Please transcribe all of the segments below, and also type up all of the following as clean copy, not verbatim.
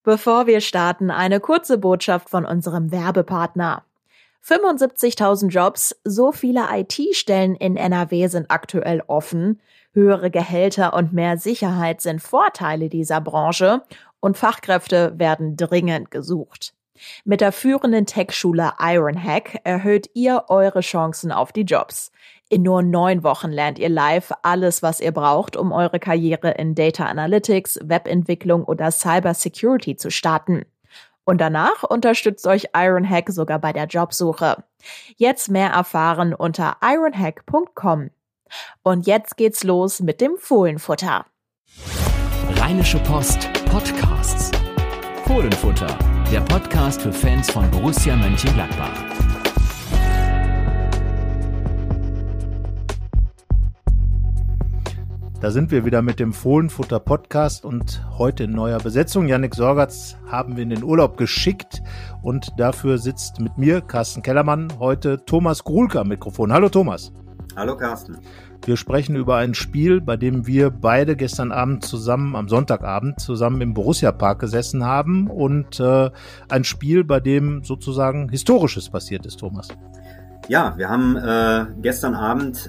Bevor wir starten, eine kurze Botschaft von unserem Werbepartner. 75.000 Jobs, so viele IT-Stellen in NRW sind aktuell offen. Höhere Gehälter und mehr Sicherheit sind Vorteile dieser Branche und Fachkräfte werden dringend gesucht. Mit der führenden Tech-Schule Ironhack erhöht ihr eure Chancen auf die Jobs. In nur 9 Wochen lernt ihr live alles, was ihr braucht, um eure Karriere in Data Analytics, Webentwicklung oder Cyber Security zu starten. Und danach unterstützt euch Ironhack sogar bei der Jobsuche. Jetzt mehr erfahren unter ironhack.com. Und jetzt geht's los mit dem Fohlenfutter. Rheinische Post Podcasts. Fohlenfutter, der Podcast für Fans von Borussia Mönchengladbach. Da sind wir wieder mit dem Fohlenfutter-Podcast und heute in neuer Besetzung. Yannick Sorgatz haben wir in den Urlaub geschickt und dafür sitzt mit mir, Carsten Kellermann, heute Thomas Gruhlke am Mikrofon. Hallo Thomas. Hallo Carsten. Wir sprechen über ein Spiel, bei dem wir beide gestern Abend zusammen, am Sonntagabend, zusammen im Borussia-Park gesessen haben und ein Spiel, bei dem sozusagen Historisches passiert ist, Thomas. Ja, wir haben gestern Abend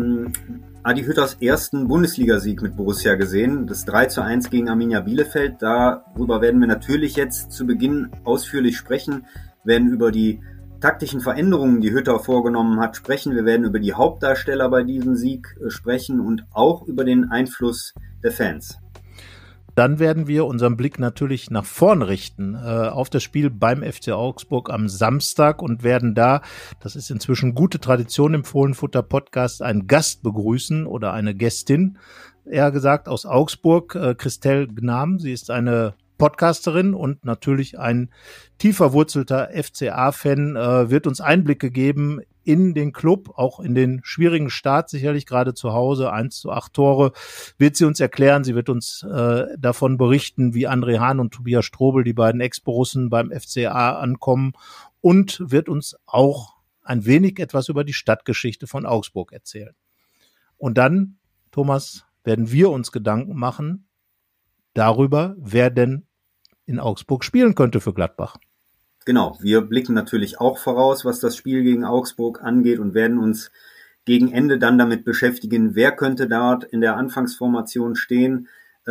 Adi Hütters ersten Bundesligasieg mit Borussia gesehen, das 3:1 gegen Arminia Bielefeld. Darüber werden wir natürlich jetzt zu Beginn ausführlich sprechen, werden über die taktischen Veränderungen, die Hütter vorgenommen hat, sprechen. Wir werden über die Hauptdarsteller bei diesem Sieg sprechen und auch über den Einfluss der Fans. Dann werden wir unseren Blick natürlich nach vorn richten auf das Spiel beim FC Augsburg am Samstag und werden da, das ist inzwischen gute Tradition im Fohlenfutter-Podcast, einen Gast begrüßen oder eine Gästin, eher gesagt aus Augsburg, Christelle Gnam. Sie ist eine Podcasterin und natürlich ein tief verwurzelter FCA-Fan, wird uns Einblicke geben in den Club, auch in den schwierigen Start, sicherlich gerade zu Hause, 1:8 Tore, wird sie uns erklären. Sie wird uns davon berichten, wie André Hahn und Tobias Strobel, die beiden Ex-Borussen beim FCA, ankommen und wird uns auch ein wenig etwas über die Stadtgeschichte von Augsburg erzählen. Und dann, Thomas, werden wir uns Gedanken machen darüber, wer denn in Augsburg spielen könnte für Gladbach. Genau, wir blicken natürlich auch voraus, was das Spiel gegen Augsburg angeht und werden uns gegen Ende dann damit beschäftigen, wer könnte dort in der Anfangsformation stehen,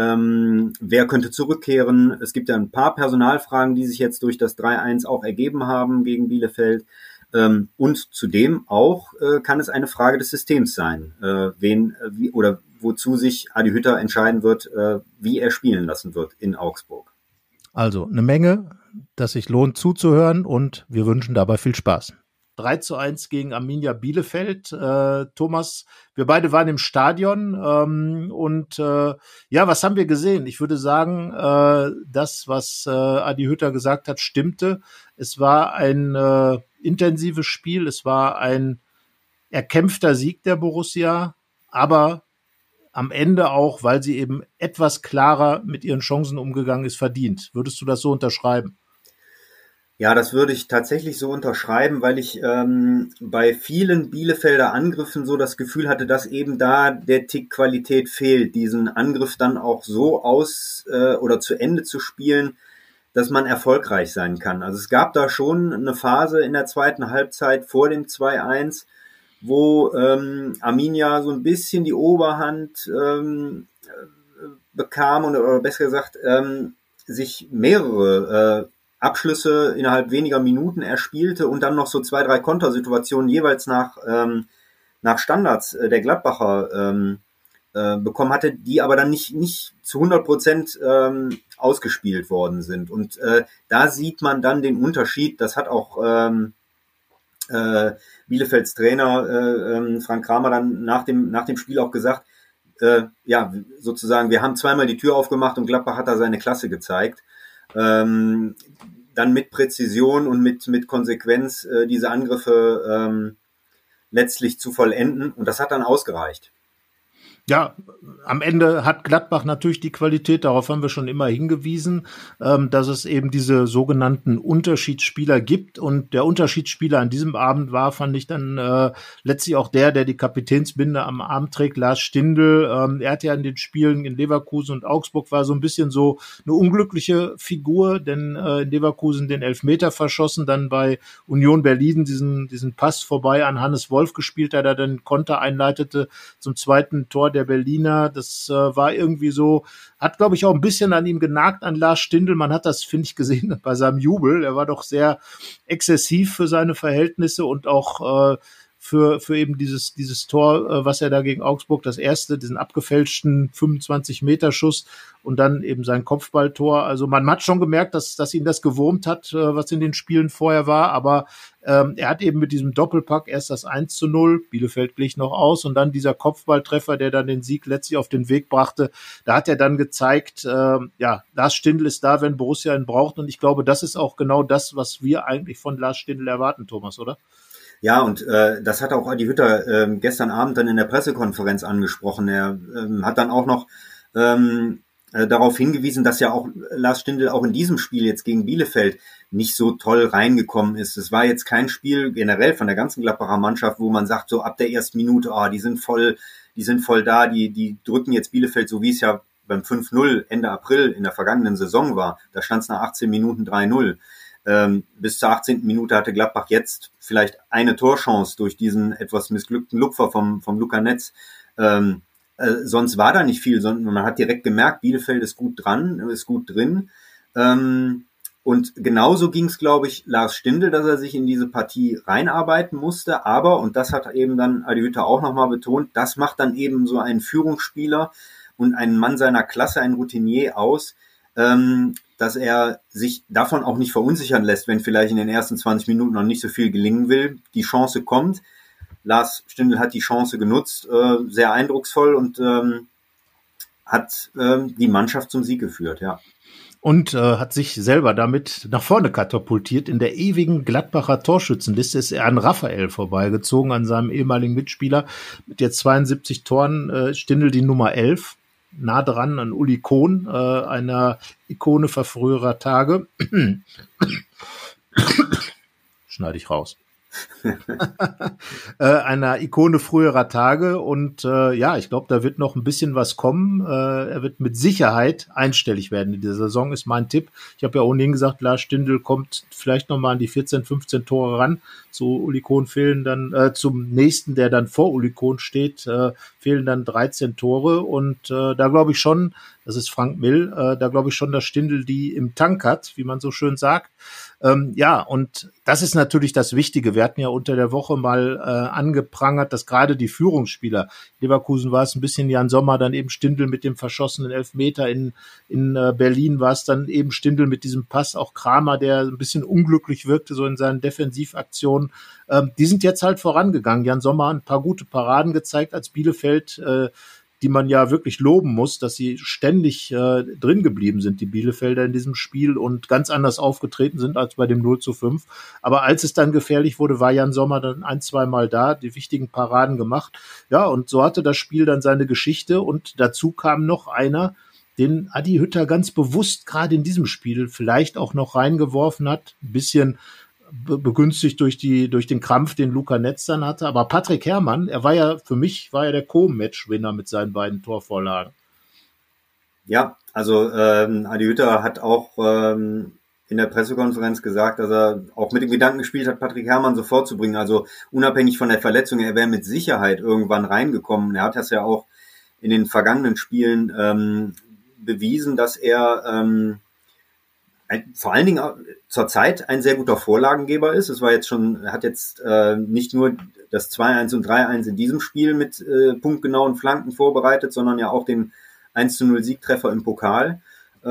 wer könnte zurückkehren. Es gibt ja ein paar Personalfragen, die sich jetzt durch das 3:1 auch ergeben haben gegen Bielefeld. Und zudem auch kann es eine Frage des Systems sein, wozu sich Adi Hütter entscheiden wird, wie er spielen lassen wird in Augsburg. Also eine Menge, dass sich lohnt zuzuhören und wir wünschen dabei viel Spaß. 3:1 gegen Arminia Bielefeld. Thomas, wir beide waren im Stadion was haben wir gesehen? Ich würde sagen, das, was Adi Hütter gesagt hat, stimmte. Es war ein intensives Spiel, es war ein erkämpfter Sieg der Borussia, aber am Ende auch, weil sie eben etwas klarer mit ihren Chancen umgegangen ist, verdient. Würdest du das so unterschreiben? Ja, das würde ich tatsächlich so unterschreiben, weil ich bei vielen Bielefelder Angriffen so das Gefühl hatte, dass eben da der Tick Qualität fehlt, diesen Angriff dann auch so oder zu Ende zu spielen, dass man erfolgreich sein kann. Also es gab da schon eine Phase in der zweiten Halbzeit vor dem 2:1, wo Arminia so ein bisschen die Oberhand bekam oder besser gesagt sich mehrere Abschlüsse innerhalb weniger Minuten erspielte und dann noch so 2, 3 Kontersituationen jeweils nach Standards der Gladbacher bekommen hatte, die aber dann nicht zu 100% ausgespielt worden sind. Und da sieht man dann den Unterschied. Das hat auch Bielefelds Trainer Frank Kramer dann nach dem Spiel auch gesagt, sozusagen, wir haben zweimal die Tür aufgemacht und Gladbach hat da seine Klasse gezeigt. Dann mit Präzision und mit Konsequenz diese Angriffe letztlich zu vollenden und das hat dann ausgereicht. Ja, am Ende hat Gladbach natürlich die Qualität, darauf haben wir schon immer hingewiesen, dass es eben diese sogenannten Unterschiedsspieler gibt. Und der Unterschiedsspieler an diesem Abend war, fand ich dann letztlich auch der die Kapitänsbinde am Arm trägt, Lars Stindl. Er hat ja in den Spielen in Leverkusen und Augsburg war so ein bisschen so eine unglückliche Figur, denn in Leverkusen den Elfmeter verschossen, dann bei Union Berlin diesen Pass vorbei an Hannes Wolf gespielt, der da den Konter einleitete zum zweiten Tor der Berliner. Das war irgendwie so, hat, glaube ich, auch ein bisschen an ihm genagt, an Lars Stindl. Man hat das, finde ich, gesehen bei seinem Jubel. Er war doch sehr exzessiv für seine Verhältnisse und auch für eben dieses Tor, was er da gegen Augsburg, das erste, diesen abgefälschten 25-Meter-Schuss und dann eben sein Kopfballtor. Also man hat schon gemerkt, dass ihn das gewurmt hat, was in den Spielen vorher war, aber er hat eben mit diesem Doppelpack erst das 1:0, Bielefeld glich noch aus, und dann dieser Kopfballtreffer, der dann den Sieg letztlich auf den Weg brachte. Da hat er dann gezeigt, Lars Stindl ist da, wenn Borussia ihn braucht, und ich glaube, das ist auch genau das, was wir eigentlich von Lars Stindl erwarten, Thomas, oder? Ja, und das hat auch Adi Hütter gestern Abend dann in der Pressekonferenz angesprochen. Er hat dann auch noch darauf hingewiesen, dass ja auch Lars Stindl auch in diesem Spiel jetzt gegen Bielefeld nicht so toll reingekommen ist. Es war jetzt kein Spiel generell von der ganzen Gladbacher Mannschaft, wo man sagt, so ab der ersten Minute, die sind voll da, die drücken jetzt Bielefeld, so wie es ja beim 5:0 Ende April in der vergangenen Saison war. Da stand es nach 18 Minuten 3:0. Bis zur 18. Minute hatte Gladbach jetzt vielleicht eine Torchance durch diesen etwas missglückten Lupfer vom Luca Netz. Sonst war da nicht viel, sondern man hat direkt gemerkt, Bielefeld ist gut drin. Und genauso ging es, glaube ich, Lars Stindl, dass er sich in diese Partie reinarbeiten musste. Aber, und das hat eben dann Adi Hütter auch nochmal betont, das macht dann eben so einen Führungsspieler und einen Mann seiner Klasse, einen Routinier aus, dass er sich davon auch nicht verunsichern lässt, wenn vielleicht in den ersten 20 Minuten noch nicht so viel gelingen will. Die Chance kommt. Lars Stindl hat die Chance genutzt, sehr eindrucksvoll, und hat die Mannschaft zum Sieg geführt, ja. Und hat sich selber damit nach vorne katapultiert. In der ewigen Gladbacher Torschützenliste ist er an Raphael vorbeigezogen, an seinem ehemaligen Mitspieler. Mit jetzt 72 Toren, Stindl die Nummer 11. Nah dran an Uli Kohn, einer Ikone früherer Tage. Schneide ich raus. Einer Ikone früherer Tage, und ich glaube, da wird noch ein bisschen was kommen. Er wird mit Sicherheit einstellig werden in dieser Saison, ist mein Tipp. Ich habe ja ohnehin gesagt, Lars Stindl kommt vielleicht noch mal an die 14, 15 Tore ran. Zu Uli Kohn fehlen dann, zum nächsten, der dann vor Uli Kohn steht, fehlen dann 13 Tore, und da glaube ich schon, das ist Frank Mill, da glaube ich schon, dass Stindl die im Tank hat, wie man so schön sagt. Und das ist natürlich das Wichtige. Wir hatten ja unter der Woche mal angeprangert, dass gerade die Führungsspieler, Leverkusen war es ein bisschen Jan Sommer, dann eben Stindl mit dem verschossenen Elfmeter, in Berlin war es dann eben Stindl mit diesem Pass, auch Kramer, der ein bisschen unglücklich wirkte, so in seinen Defensivaktionen. Die sind jetzt halt vorangegangen. Jan Sommer hat ein paar gute Paraden gezeigt als Bielefeld, die man ja wirklich loben muss, dass sie ständig drin geblieben sind, die Bielefelder in diesem Spiel, und ganz anders aufgetreten sind als bei dem 0:5. Aber als es dann gefährlich wurde, war Jan Sommer dann 1-2 Mal da, die wichtigen Paraden gemacht. Ja, und so hatte das Spiel dann seine Geschichte, und dazu kam noch einer, den Adi Hütter ganz bewusst gerade in diesem Spiel vielleicht auch noch reingeworfen hat, ein bisschen begünstigt durch den Krampf, den Luca Netz dann hatte. Aber Patrick Herrmann, für mich war der Co-Match-Winner mit seinen beiden Torvorlagen. Ja, also Adi Hütter hat auch in der Pressekonferenz gesagt, dass er auch mit dem Gedanken gespielt hat, Patrick Herrmann sofort zu bringen. Also unabhängig von der Verletzung, er wäre mit Sicherheit irgendwann reingekommen. Er hat das ja auch in den vergangenen Spielen bewiesen, dass er vor allen Dingen zurzeit ein sehr guter Vorlagengeber ist. Es war jetzt schon, er hat jetzt nicht nur das 2-1 und 3-1 in diesem Spiel mit punktgenauen Flanken vorbereitet, sondern ja auch den 1:0 Siegtreffer im Pokal.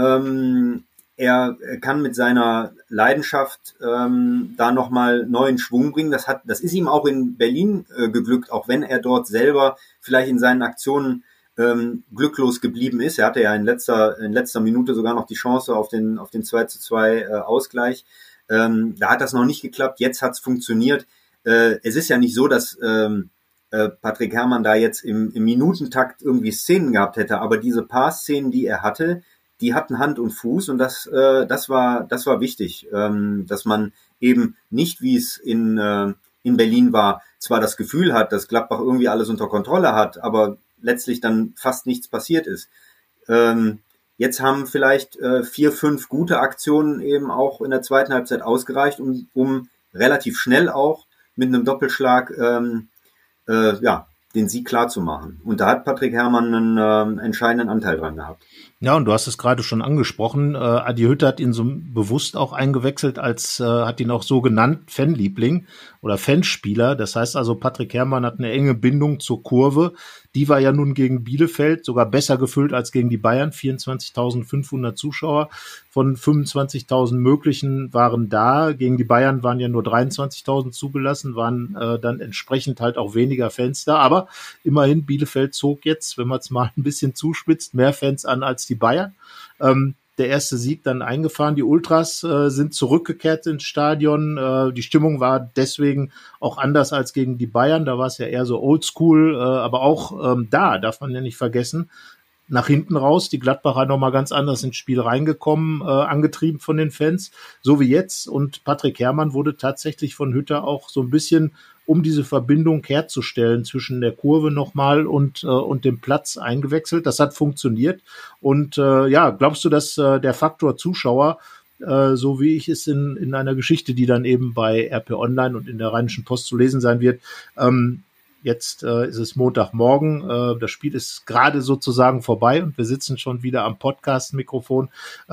Er kann mit seiner Leidenschaft da nochmal neuen Schwung bringen. Das ist ihm auch in Berlin geglückt, auch wenn er dort selber vielleicht in seinen Aktionen glücklos geblieben ist. Er hatte ja in letzter Minute sogar noch die Chance auf den 2:2 Ausgleich. Da hat das noch nicht geklappt. Jetzt hat es funktioniert. Es ist ja nicht so, dass Patrick Herrmann da jetzt im Minutentakt irgendwie Szenen gehabt hätte, aber diese paar Szenen, die er hatte, die hatten Hand und Fuß und das war wichtig, dass man eben nicht, wie es in Berlin war, zwar das Gefühl hat, dass Gladbach irgendwie alles unter Kontrolle hat, aber letztlich dann fast nichts passiert ist. Jetzt haben vielleicht 4, 5 gute Aktionen eben auch in der zweiten Halbzeit ausgereicht, um relativ schnell auch mit einem Doppelschlag den Sieg klar zu machen. Und da hat Patrick Herrmann einen entscheidenden Anteil dran gehabt. Ja, und du hast es gerade schon angesprochen. Adi Hütter hat ihn so bewusst auch eingewechselt, hat ihn auch so genannt, Fanliebling oder Fanspieler. Das heißt also, Patrick Herrmann hat eine enge Bindung zur Kurve. Die war ja nun gegen Bielefeld sogar besser gefüllt als gegen die Bayern. 24.500 Zuschauer von 25.000 möglichen waren da. Gegen die Bayern waren ja nur 23.000 zugelassen, waren dann entsprechend halt auch weniger Fans da. Aber immerhin, Bielefeld zog jetzt, wenn man es mal ein bisschen zuspitzt, mehr Fans an als die Bayern. Der erste Sieg dann eingefahren. Die Ultras sind zurückgekehrt ins Stadion. Die Stimmung war deswegen auch anders als gegen die Bayern. Da war es ja eher so oldschool, aber auch da darf man ja nicht vergessen, nach hinten raus, die Gladbacher nochmal ganz anders ins Spiel reingekommen, angetrieben von den Fans, so wie jetzt. Und Patrick Herrmann wurde tatsächlich von Hütter auch so ein bisschen, um diese Verbindung herzustellen zwischen der Kurve nochmal und dem Platz eingewechselt. Das hat funktioniert. Und glaubst du, dass der Faktor Zuschauer, so wie ich es in einer Geschichte, die dann eben bei RP Online und in der Rheinischen Post zu lesen sein wird, jetzt ist es Montagmorgen, das Spiel ist gerade sozusagen vorbei und wir sitzen schon wieder am Podcast-Mikrofon,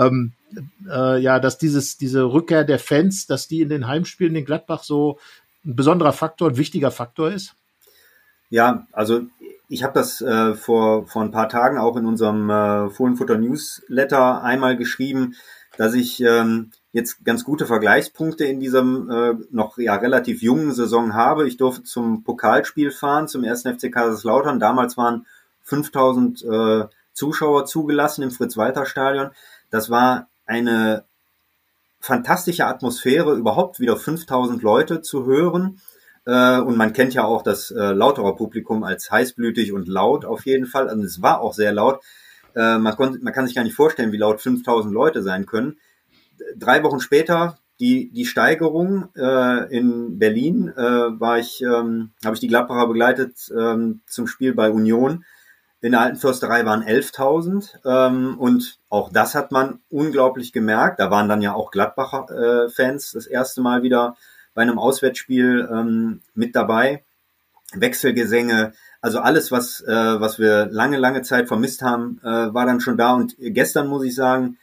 dass diese Rückkehr der Fans, dass die in den Heimspielen in Gladbach so ein besonderer Faktor, ein wichtiger Faktor ist? Ja, also ich habe das vor ein paar Tagen auch in unserem Fohlenfutter Newsletter einmal geschrieben, dass ich jetzt ganz gute Vergleichspunkte in diesem noch relativ jungen Saison habe. Ich durfte zum Pokalspiel fahren, zum 1. FC Kaiserslautern. Damals waren 5.000 Zuschauer zugelassen im Fritz-Walter-Stadion. Das war eine fantastische Atmosphäre, überhaupt wieder 5.000 Leute zu hören. Und man kennt ja auch das Lauterer Publikum als heißblütig und laut auf jeden Fall. Also es war auch sehr laut. Man kann sich gar nicht vorstellen, wie laut 5.000 Leute sein können. 3 Wochen später die Steigerung in Berlin habe ich die Gladbacher begleitet zum Spiel bei Union. In der Alten Försterei waren 11.000 und auch das hat man unglaublich gemerkt. Da waren dann ja auch Gladbacher Fans das erste Mal wieder bei einem Auswärtsspiel mit dabei. Wechselgesänge, also alles, was wir lange Zeit vermisst haben, war dann schon da. Und gestern muss ich sagen,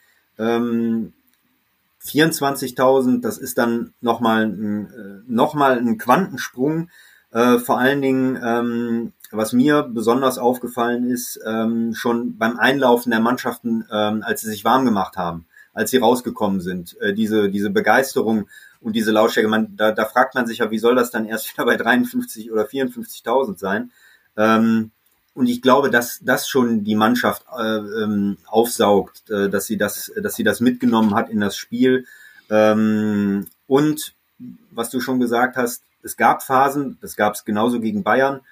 24.000, das ist dann nochmal ein Quantensprung. Vor allen Dingen, was mir besonders aufgefallen ist, schon beim Einlaufen der Mannschaften, als sie sich warm gemacht haben, als sie rausgekommen sind, diese Begeisterung und diese Lautstärke, da fragt man sich ja, wie soll das dann erst wieder bei 53 oder 54.000 sein? Und ich glaube, dass das schon die Mannschaft aufsaugt, dass sie das mitgenommen hat in das Spiel. Und was du schon gesagt hast, es gab Phasen, das gab es genauso gegen Bayern,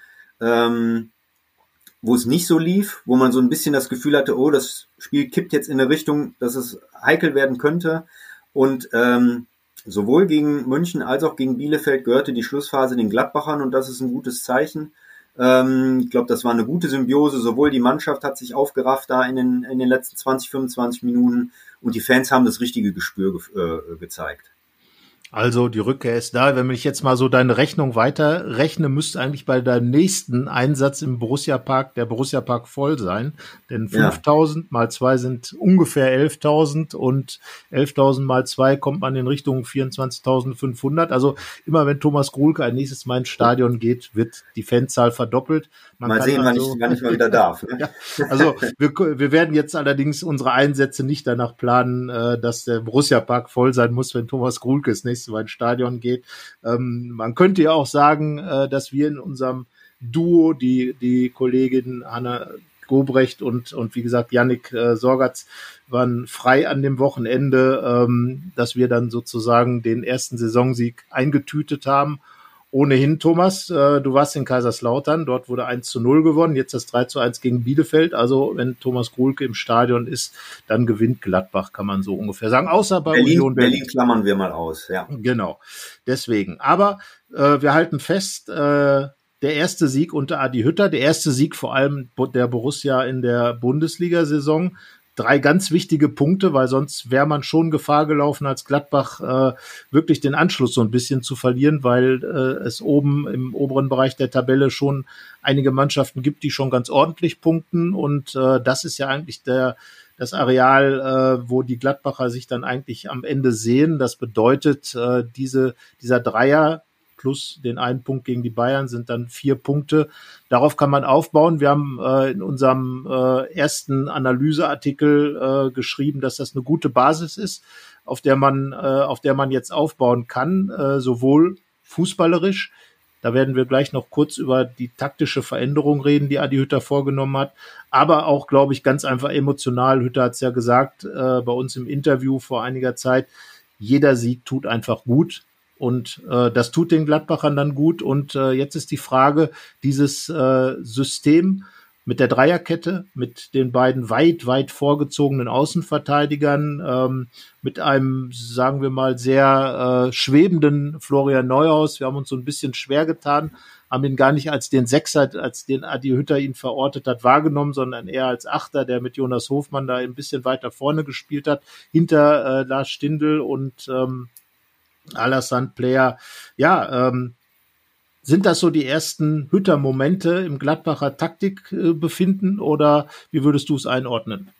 wo es nicht so lief, wo man so ein bisschen das Gefühl hatte, oh, das Spiel kippt jetzt in eine Richtung, dass es heikel werden könnte. Und sowohl gegen München als auch gegen Bielefeld gehörte die Schlussphase den Gladbachern und das ist ein gutes Zeichen. Ich glaube, das war eine gute Symbiose. Sowohl die Mannschaft hat sich aufgerafft da in den letzten 20, 25 Minuten und die Fans haben das richtige Gespür gezeigt. Also die Rückkehr ist da. Wenn ich jetzt mal so deine Rechnung weiterrechne, müsste eigentlich bei deinem nächsten Einsatz im Borussia-Park der Borussia-Park voll sein. Denn 5.000 mal 2 sind ungefähr 11.000 und 11.000 mal 2 kommt man in Richtung 24.500. Also immer wenn Thomas Gruhlke ein nächstes Mal ins Stadion geht, wird die Fanzahl verdoppelt. Mal sehen, wann ich mal wieder darf. Ne? Ja, also wir werden jetzt allerdings unsere Einsätze nicht danach planen, dass der Borussia-Park voll sein muss, wenn Thomas Gruhlke das nächste Mal ins Stadion geht. Man könnte ja auch sagen, dass wir in unserem Duo, die Kollegin Hanna Gobrecht und wie gesagt Yannick Sorgatz waren frei an dem Wochenende, dass wir dann sozusagen den ersten Saisonsieg eingetütet haben ohnehin, Thomas, du warst in Kaiserslautern, dort wurde 1-0 gewonnen, jetzt das 3-1 gegen Bielefeld. Also wenn Thomas Gruhlke im Stadion ist, dann gewinnt Gladbach, kann man so ungefähr sagen. Außer bei Union Berlin. Berlin klammern wir mal aus, ja. Genau, deswegen. Aber wir halten fest, der erste Sieg unter Adi Hütter, der erste Sieg vor allem der Borussia in der Bundesliga-Saison. 3 ganz wichtige Punkte, weil sonst wäre man schon Gefahr gelaufen, als Gladbach wirklich den Anschluss so ein bisschen zu verlieren, weil es oben im oberen Bereich der Tabelle schon einige Mannschaften gibt, die schon ganz ordentlich punkten. Und das ist ja eigentlich das Areal, wo die Gladbacher sich dann eigentlich am Ende sehen. Das bedeutet, dieser Dreier plus den einen Punkt gegen die Bayern sind dann 4 Punkte. Darauf kann man aufbauen. Wir haben in unserem ersten Analyseartikel geschrieben, dass das eine gute Basis ist, auf der man jetzt aufbauen kann, sowohl fußballerisch. Da werden wir gleich noch kurz über die taktische Veränderung reden, die Adi Hütter vorgenommen hat, aber auch, glaube ich, ganz einfach emotional. Hütter hat es ja gesagt bei uns im Interview vor einiger Zeit, jeder Sieg tut einfach gut. Und das tut den Gladbachern dann gut. Und jetzt ist die Frage, dieses System mit der Dreierkette, mit den beiden weit vorgezogenen Außenverteidigern, mit einem, sagen wir mal, sehr schwebenden Florian Neuhaus. Wir haben uns so ein bisschen schwer getan, haben ihn gar nicht als den Sechser, als den Adi Hütter ihn verortet hat, wahrgenommen, sondern eher als Achter, der mit Jonas Hofmann da ein bisschen weiter vorne gespielt hat, hinter Lars Stindl und Alassane Player. Ja, sind das so die ersten Hütter-Momente im Gladbacher Taktikbefinden oder wie würdest du es einordnen?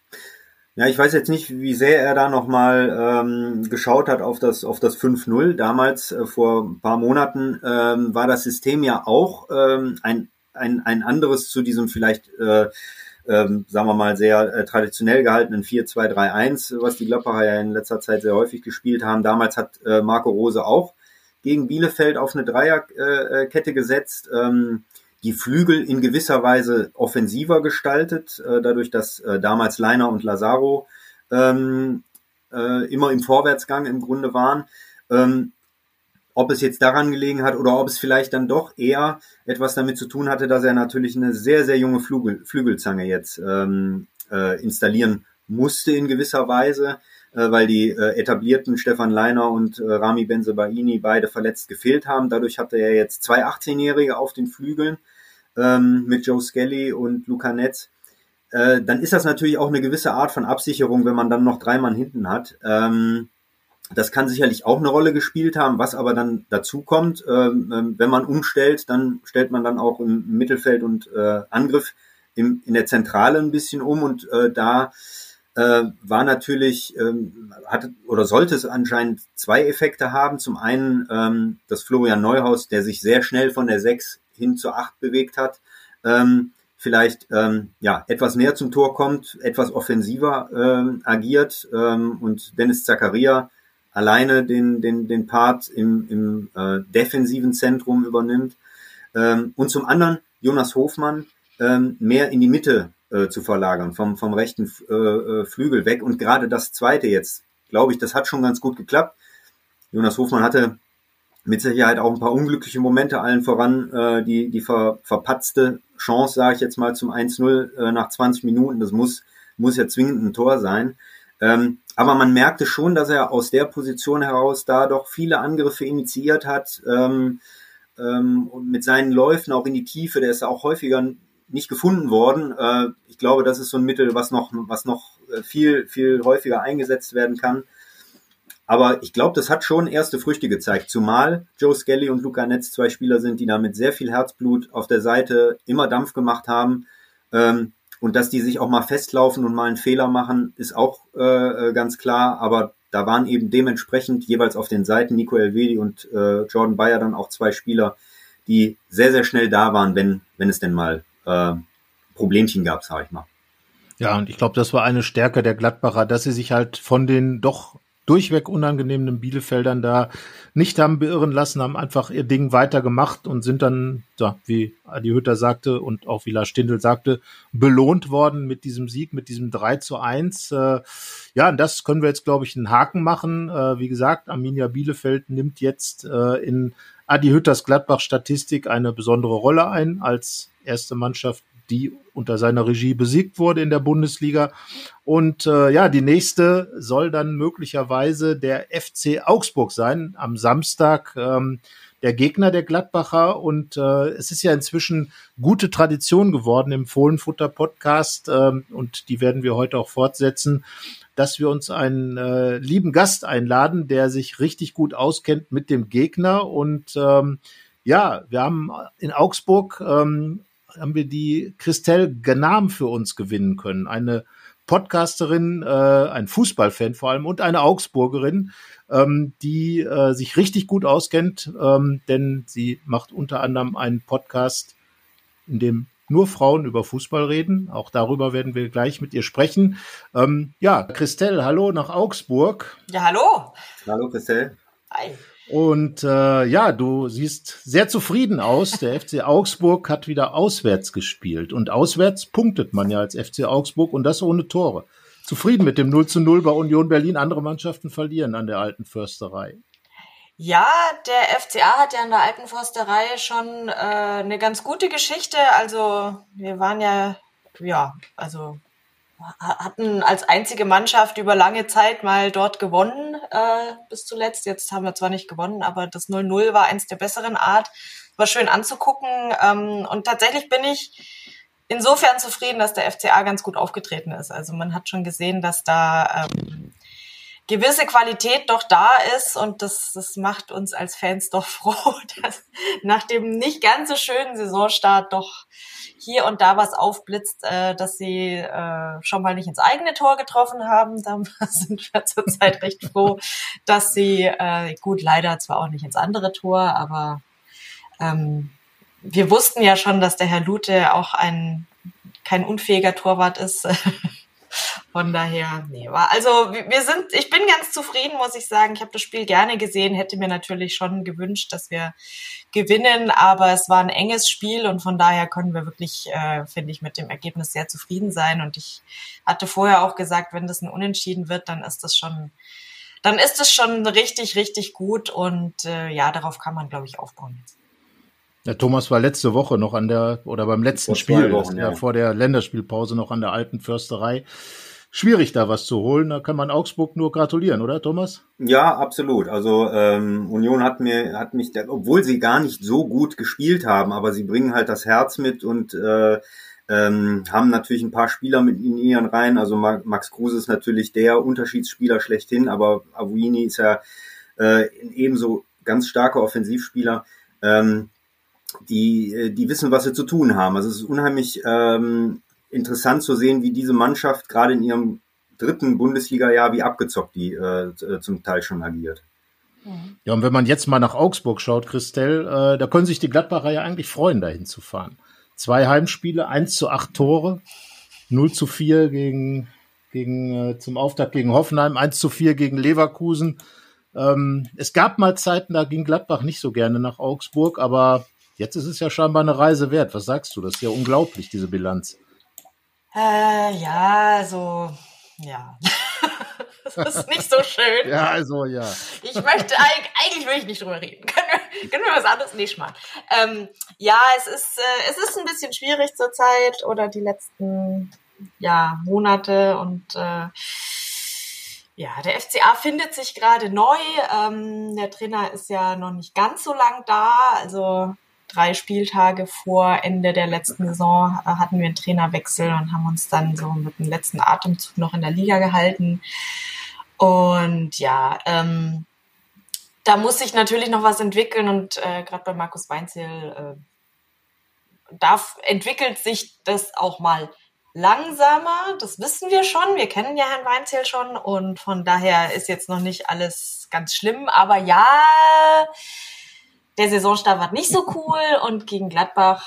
Ja, ich weiß jetzt nicht, wie sehr er da nochmal geschaut hat auf das 5-0. Damals, vor ein paar Monaten, war das System ja auch ein anderes zu diesem vielleicht sagen wir mal, sehr traditionell gehaltenen 4-2-3-1, was die Gladbacher ja in letzter Zeit sehr häufig gespielt haben. Damals hat Marco Rose auch gegen Bielefeld auf eine Dreierkette gesetzt, die Flügel in gewisser Weise offensiver gestaltet, dadurch, dass damals Leiner und Lazaro immer im Vorwärtsgang im Grunde waren. Ob es jetzt daran gelegen hat oder ob es vielleicht dann doch eher etwas damit zu tun hatte, dass er natürlich eine sehr, sehr junge Flügelzange jetzt installieren musste in gewisser Weise, weil die etablierten Stefan Leiner und Rami Bensebaini beide verletzt gefehlt haben. Dadurch hatte er jetzt 2 18-Jährige auf den Flügeln mit Joe Skelly und Luca Netz. Dann ist das natürlich auch eine gewisse Art von Absicherung, wenn man dann noch 3 Mann hinten hat. Das kann sicherlich auch eine Rolle gespielt haben, was aber dann dazu kommt, wenn man umstellt, dann stellt man dann auch im Mittelfeld und Angriff in der Zentrale ein bisschen um und da war natürlich, sollte es anscheinend 2 Effekte haben. Zum einen das Florian Neuhaus, der sich sehr schnell von der 6 hin zur 8 bewegt hat, vielleicht etwas näher zum Tor kommt, etwas offensiver agiert und Dennis Zakaria alleine den Part im defensiven Zentrum übernimmt. Und zum anderen Jonas Hofmann mehr in die Mitte zu verlagern, vom rechten Flügel weg. Und gerade das zweite jetzt, glaube ich, das hat schon ganz gut geklappt. Jonas Hofmann hatte mit Sicherheit auch ein paar unglückliche Momente, allen voran die verpatzte Chance, sage ich jetzt mal, zum 1-0 nach 20 Minuten. Das muss ja zwingend ein Tor sein. Aber man merkte schon, dass er aus der Position heraus da doch viele Angriffe initiiert hat, und mit seinen Läufen auch in die Tiefe, der ist auch häufiger nicht gefunden worden. Ich glaube, das ist so ein Mittel, was noch viel, viel häufiger eingesetzt werden kann. Aber ich glaube, das hat schon erste Früchte gezeigt, zumal Joe Skelly und Luca Netz 2 Spieler sind, die da mit sehr viel Herzblut auf der Seite immer Dampf gemacht haben. Und dass die sich auch mal festlaufen und mal einen Fehler machen, ist auch ganz klar. Aber da waren eben dementsprechend jeweils auf den Seiten Nico Elvedi und Jordan Bayer dann auch 2 Spieler, die sehr, sehr schnell da waren, wenn es denn mal Problemchen gab, sag ich mal. Ja, und ich glaube, das war eine Stärke der Gladbacher, dass sie sich halt von den doch durchweg unangenehmen Bielefeldern da nicht haben beirren lassen, haben einfach ihr Ding weitergemacht und sind dann, ja, wie Adi Hütter sagte und auch wie Lars Stindl sagte, belohnt worden mit diesem Sieg, mit diesem 3-1. Ja, und das können wir jetzt, glaube ich, einen Haken machen. Wie gesagt, Arminia Bielefeld nimmt jetzt in Adi Hütters Gladbach-Statistik eine besondere Rolle ein, als erste Mannschaft, die unter seiner Regie besiegt wurde in der Bundesliga. Und die nächste soll dann möglicherweise der FC Augsburg sein, am Samstag der Gegner der Gladbacher. Und es ist ja inzwischen gute Tradition geworden im Fohlenfutter-Podcast, und die werden wir heute auch fortsetzen, dass wir uns einen lieben Gast einladen, der sich richtig gut auskennt mit dem Gegner. Und wir haben in Augsburg haben wir die Christelle Gnam für uns gewinnen können. Eine Podcasterin, ein Fußballfan vor allem und eine Augsburgerin, die sich richtig gut auskennt, denn sie macht unter anderem einen Podcast, in dem nur Frauen über Fußball reden. Auch darüber werden wir gleich mit ihr sprechen. Christelle, hallo nach Augsburg. Ja, hallo. Hallo Christelle. Hi. Und du siehst sehr zufrieden aus. Der FC Augsburg hat wieder auswärts gespielt. Und auswärts punktet man ja als FC Augsburg und das ohne Tore. Zufrieden mit dem 0:0 bei Union Berlin. Andere Mannschaften verlieren an der Alten Försterei. Ja, der FCA hat ja in der Alten Försterei schon eine ganz gute Geschichte. Also wir waren hatten als einzige Mannschaft über lange Zeit mal dort gewonnen bis zuletzt. Jetzt haben wir zwar nicht gewonnen, aber das 0:0 war eins der besseren Art. War schön anzugucken. Und tatsächlich bin ich insofern zufrieden, dass der FCA ganz gut aufgetreten ist. Also man hat schon gesehen, dass da gewisse Qualität doch da ist, und das macht uns als Fans doch froh, dass nach dem nicht ganz so schönen Saisonstart doch hier und da was aufblitzt, dass sie schon mal nicht ins eigene Tor getroffen haben. Da sind wir zurzeit recht froh, dass sie, leider zwar auch nicht ins andere Tor, aber wir wussten ja schon, dass der Herr Lute auch kein unfähiger Torwart ist. Von daher, ich bin ganz zufrieden, muss ich sagen. Ich habe das Spiel gerne gesehen, hätte mir natürlich schon gewünscht, dass wir gewinnen, aber es war ein enges Spiel und von daher können wir wirklich, finde ich, mit dem Ergebnis sehr zufrieden sein. Und ich hatte vorher auch gesagt, wenn das ein Unentschieden wird, dann ist das schon richtig, richtig gut und darauf kann man, glaube ich, aufbauen jetzt. Der Thomas war letzte Woche noch beim letzten Spiel, vor der Länderspielpause noch an der Alten Försterei. Schwierig, da was zu holen. Da kann man Augsburg nur gratulieren, oder Thomas? Ja, absolut. Also Union hat mich, obwohl sie gar nicht so gut gespielt haben, aber sie bringen halt das Herz mit und haben natürlich ein paar Spieler mit in ihren Reihen. Also Max Kruse ist natürlich der Unterschiedsspieler schlechthin, aber Avuini ist ja ebenso ganz starker Offensivspieler. Die wissen, was sie zu tun haben. Also es ist unheimlich interessant zu sehen, wie diese Mannschaft gerade in ihrem 3. Bundesliga-Jahr, wie abgezockt die zum Teil schon agiert. Ja, und wenn man jetzt mal nach Augsburg schaut, Christelle, da können sich die Gladbacher ja eigentlich freuen, dahin zu fahren. 2 Heimspiele, 1:8 Tore, 0:4 gegen zum Auftakt gegen Hoffenheim, 1:4 gegen Leverkusen. Es gab mal Zeiten, da ging Gladbach nicht so gerne nach Augsburg, aber jetzt ist es ja scheinbar eine Reise wert. Was sagst du? Das ist ja unglaublich, diese Bilanz. Das ist nicht so schön. Ja, also, ja. Eigentlich will ich nicht drüber reden. Können wir was anderes nicht machen. Es ist ein bisschen schwierig zurzeit oder die letzten Monate und der FCA findet sich gerade neu. Der Trainer ist ja noch nicht ganz so lang da, also 3 Spieltage vor Ende der letzten Saison hatten wir einen Trainerwechsel und haben uns dann so mit dem letzten Atemzug noch in der Liga gehalten. Und da muss sich natürlich noch was entwickeln und gerade bei Markus Weinzierl entwickelt sich das auch mal langsamer. Das wissen wir schon. Wir kennen ja Herrn Weinzierl schon und von daher ist jetzt noch nicht alles ganz schlimm. Aber ja, der Saisonstart war nicht so cool und gegen Gladbach,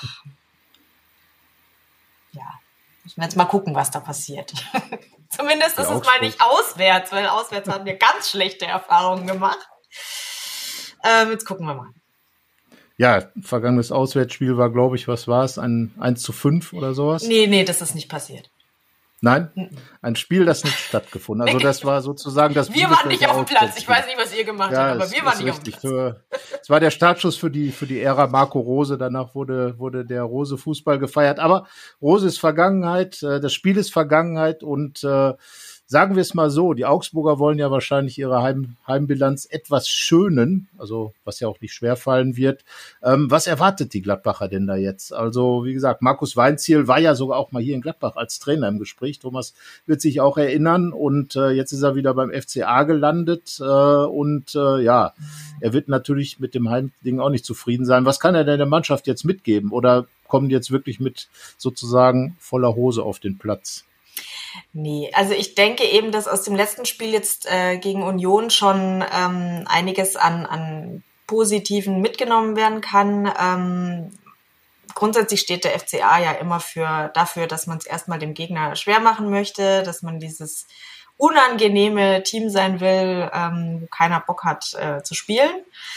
müssen wir jetzt mal gucken, was da passiert. Zumindest ist es mal nicht auswärts, weil auswärts haben wir ganz schlechte Erfahrungen gemacht. Jetzt gucken wir mal. Ja, vergangenes Auswärtsspiel war, glaube ich, was war es? Ein 1:5 oder sowas? Nee, das ist nicht passiert. Nein, ein Spiel, das nicht stattgefunden. Also das war sozusagen das. Wir waren nicht auf dem Platz. Ich weiß nicht, was ihr gemacht habt, aber wir waren nicht auf dem Platz. Es war der Startschuss für die Ära Marco Rose. Danach wurde der Rose Fußball gefeiert. Aber Rose ist Vergangenheit. Das Spiel ist Vergangenheit und sagen wir es mal so, die Augsburger wollen ja wahrscheinlich ihre Heimbilanz etwas schönen, also was ja auch nicht schwerfallen wird. Was erwartet die Gladbacher denn da jetzt? Also wie gesagt, Markus Weinzierl war ja sogar auch mal hier in Gladbach als Trainer im Gespräch. Thomas wird sich auch erinnern und jetzt ist er wieder beim FCA gelandet er wird natürlich mit dem Heimding auch nicht zufrieden sein. Was kann er denn der Mannschaft jetzt mitgeben oder kommen die jetzt wirklich mit sozusagen voller Hose auf den Platz? Nee, also ich denke eben, dass aus dem letzten Spiel jetzt gegen Union schon einiges an Positiven mitgenommen werden kann. Grundsätzlich steht der FCA ja immer dafür, dass man es erstmal dem Gegner schwer machen möchte, dass man dieses unangenehme Team sein will, wo keiner Bock hat zu spielen.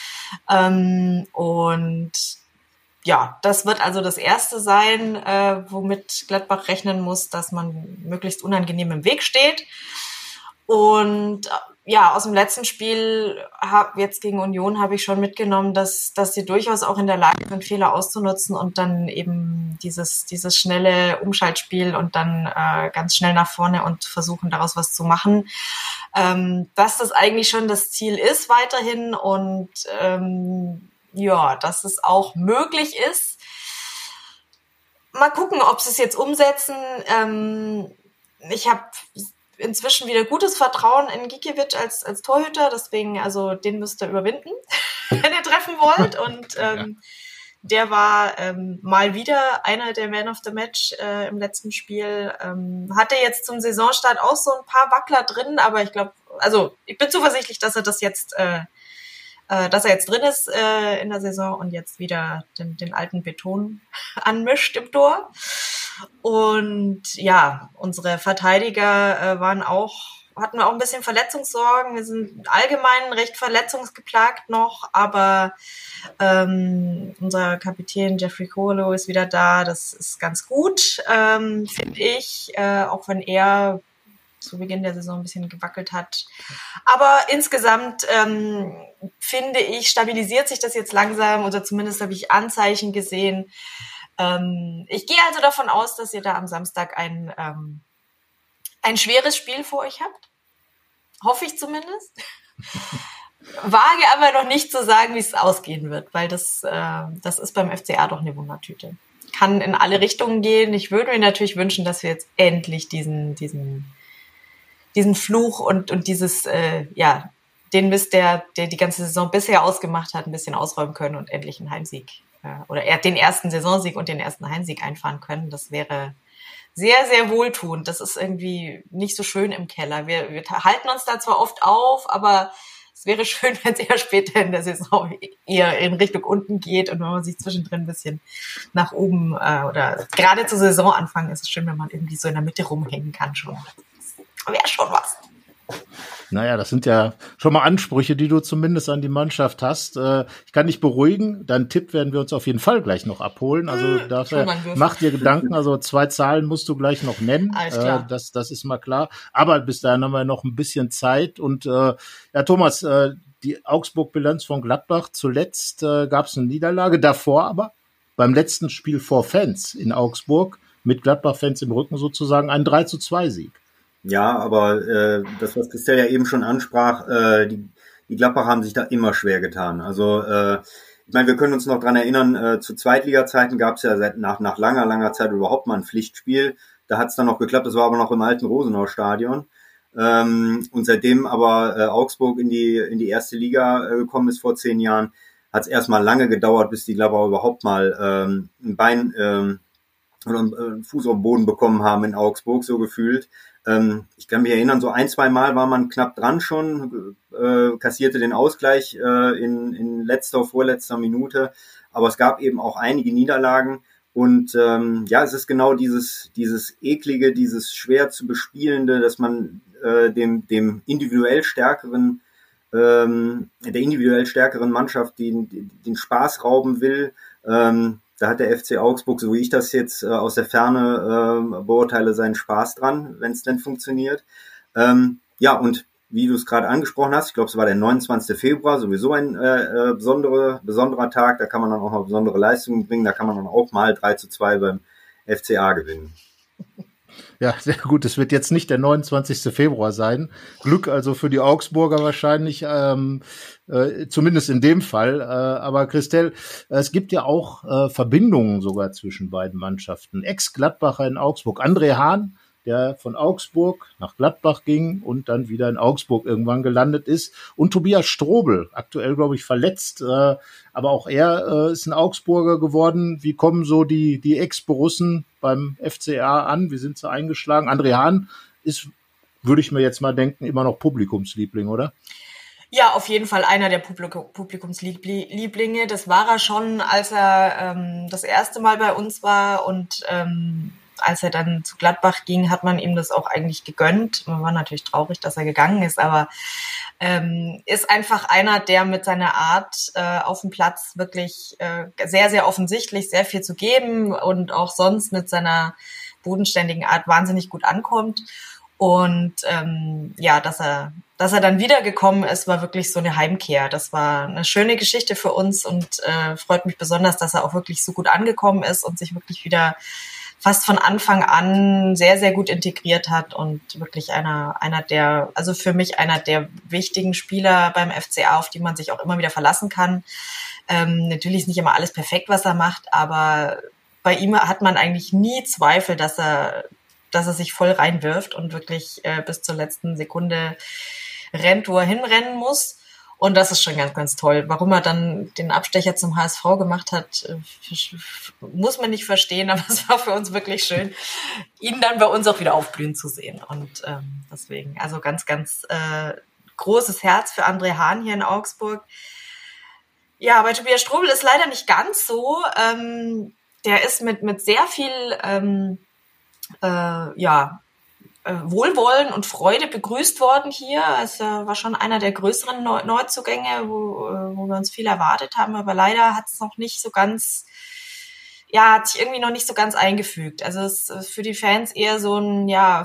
Und ja, das wird also das Erste sein, womit Gladbach rechnen muss, dass man möglichst unangenehm im Weg steht. Und ja, aus dem letzten Spiel jetzt gegen Union habe ich schon mitgenommen, dass sie durchaus auch in der Lage sind, Fehler auszunutzen und dann eben dieses schnelle Umschaltspiel und dann ganz schnell nach vorne und versuchen, daraus was zu machen. Dass das eigentlich schon das Ziel ist weiterhin und dass es auch möglich ist. Mal gucken, ob sie es jetzt umsetzen. Ich habe inzwischen wieder gutes Vertrauen in Gikiewicz als Torhüter, deswegen, also den müsst ihr überwinden, wenn ihr treffen wollt. Und der war mal wieder einer der Man of the Match im letzten Spiel. Hatte jetzt zum Saisonstart auch so ein paar Wackler drin, aber ich glaube, also ich bin zuversichtlich, dass er jetzt drin ist in der Saison und jetzt wieder den alten Beton anmischt im Tor. Und ja, unsere Verteidiger hatten wir auch ein bisschen Verletzungssorgen. Wir sind allgemein recht verletzungsgeplagt noch, aber unser Kapitän Jeffrey Kohlo ist wieder da. Das ist ganz gut, finde ich, auch wenn er zu Beginn der Saison ein bisschen gewackelt hat. Aber insgesamt finde ich, stabilisiert sich das jetzt langsam oder zumindest habe ich Anzeichen gesehen. Ich gehe also davon aus, dass ihr da am Samstag ein schweres Spiel vor euch habt. Hoffe ich zumindest. Wage aber noch nicht zu sagen, wie es ausgehen wird, weil das ist beim FCA doch eine Wundertüte. Kann in alle Richtungen gehen. Ich würde mir natürlich wünschen, dass wir jetzt endlich diesen Fluch und dieses, den Mist, der die ganze Saison bisher ausgemacht hat, ein bisschen ausräumen können und endlich einen Heimsieg oder den ersten Saisonsieg und den ersten Heimsieg einfahren können. Das wäre sehr, sehr wohltuend. Das ist irgendwie nicht so schön im Keller. Wir halten uns da zwar oft auf, aber es wäre schön, wenn es eher später in der Saison eher in Richtung unten geht und wenn man sich zwischendrin ein bisschen nach oben oder gerade zu Saisonanfang ist es schön, wenn man irgendwie so in der Mitte rumhängen kann schon. Wäre schon was. Naja, das sind ja schon mal Ansprüche, die du zumindest an die Mannschaft hast. Ich kann dich beruhigen. Deinen Tipp werden wir uns auf jeden Fall gleich noch abholen. Also dafür mach dir Gedanken. Also 2 Zahlen musst du gleich noch nennen. Alles klar. Das ist mal klar. Aber bis dahin haben wir noch ein bisschen Zeit. Und Thomas, die Augsburg-Bilanz von Gladbach. Zuletzt gab es eine Niederlage. Davor aber beim letzten Spiel vor Fans in Augsburg mit Gladbach-Fans im Rücken sozusagen ein 3-2-Sieg. Ja, aber das, was Christel ja eben schon ansprach, die Gladbacher haben sich da immer schwer getan. Also ich meine, wir können uns noch dran erinnern, zu Zweitliga-Zeiten gab es ja nach langer Zeit überhaupt mal ein Pflichtspiel. Da hat es dann noch geklappt, das war aber noch im alten Rosenau-Stadion. Und seitdem aber Augsburg in die erste Liga gekommen ist vor 10 Jahren, hat es erstmal lange gedauert, bis die Gladbacher überhaupt mal ein Bein oder einen Fuß auf den Boden bekommen haben in Augsburg, so gefühlt. Ich kann mich erinnern, so 1-2 Mal war man knapp dran schon, kassierte den Ausgleich in vorletzter Minute, aber es gab eben auch einige Niederlagen und es ist genau dieses eklige, dieses schwer zu bespielende, dass man dem individuell stärkeren der individuell stärkeren Mannschaft den Spaß rauben will. Da hat der FC Augsburg, so wie ich das jetzt aus der Ferne beurteile, seinen Spaß dran, wenn es denn funktioniert. Ja, und wie du es gerade angesprochen hast, ich glaube, es war der 29. Februar, sowieso ein besonderer Tag, da kann man dann auch mal besondere Leistungen bringen, da kann man dann auch mal 3-2 beim FCA gewinnen. Ja, sehr gut. Es wird jetzt nicht der 29. Februar sein. Glück also für die Augsburger wahrscheinlich, zumindest in dem Fall. Aber Christel, es gibt ja auch Verbindungen sogar zwischen beiden Mannschaften. Ex-Gladbacher in Augsburg, André Hahn, der von Augsburg nach Gladbach ging und dann wieder in Augsburg irgendwann gelandet ist. Und Tobias Strobel, aktuell, glaube ich, verletzt. Aber auch er ist ein Augsburger geworden. Wie kommen so die Ex-Borussen beim FCA an? Wie sind sie eingeschlagen? André Hahn ist, würde ich mir jetzt mal denken, immer noch Publikumsliebling, oder? Ja, auf jeden Fall einer der Publikumslieblinge. Das war er schon, als er das erste Mal bei uns war und als er dann zu Gladbach ging, hat man ihm das auch eigentlich gegönnt. Man war natürlich traurig, dass er gegangen ist, aber ist einfach einer, der mit seiner Art auf dem Platz wirklich sehr, sehr offensichtlich sehr viel zu geben und auch sonst mit seiner bodenständigen Art wahnsinnig gut ankommt. Und ja, dass er dann wiedergekommen ist, war wirklich so eine Heimkehr. Das war eine schöne Geschichte für uns und freut mich besonders, dass er auch wirklich so gut angekommen ist und sich wirklich wieder fast von Anfang an sehr, sehr gut integriert hat und wirklich einer der, also für mich einer der wichtigen Spieler beim FCA, auf die man sich auch immer wieder verlassen kann. Natürlich ist nicht immer alles perfekt, was er macht, aber bei ihm hat man eigentlich nie Zweifel, dass er sich voll reinwirft und wirklich bis zur letzten Sekunde rennt, wo er hinrennen muss. Und das ist schon ganz, ganz toll. Warum er dann den Abstecher zum HSV gemacht hat, muss man nicht verstehen, aber es war für uns wirklich schön, ihn dann bei uns auch wieder aufblühen zu sehen. Und deswegen, also ganz, ganz großes Herz für André Hahn hier in Augsburg. Ja, bei Tobias Strobel ist leider nicht ganz so. Der ist mit sehr viel Wohlwollen und Freude begrüßt worden hier. Es war schon einer der größeren Neuzugänge, wo wir uns viel erwartet haben, aber leider hat es noch nicht so ganz, hat sich irgendwie noch nicht so ganz eingefügt. Also es ist für die Fans eher so ein,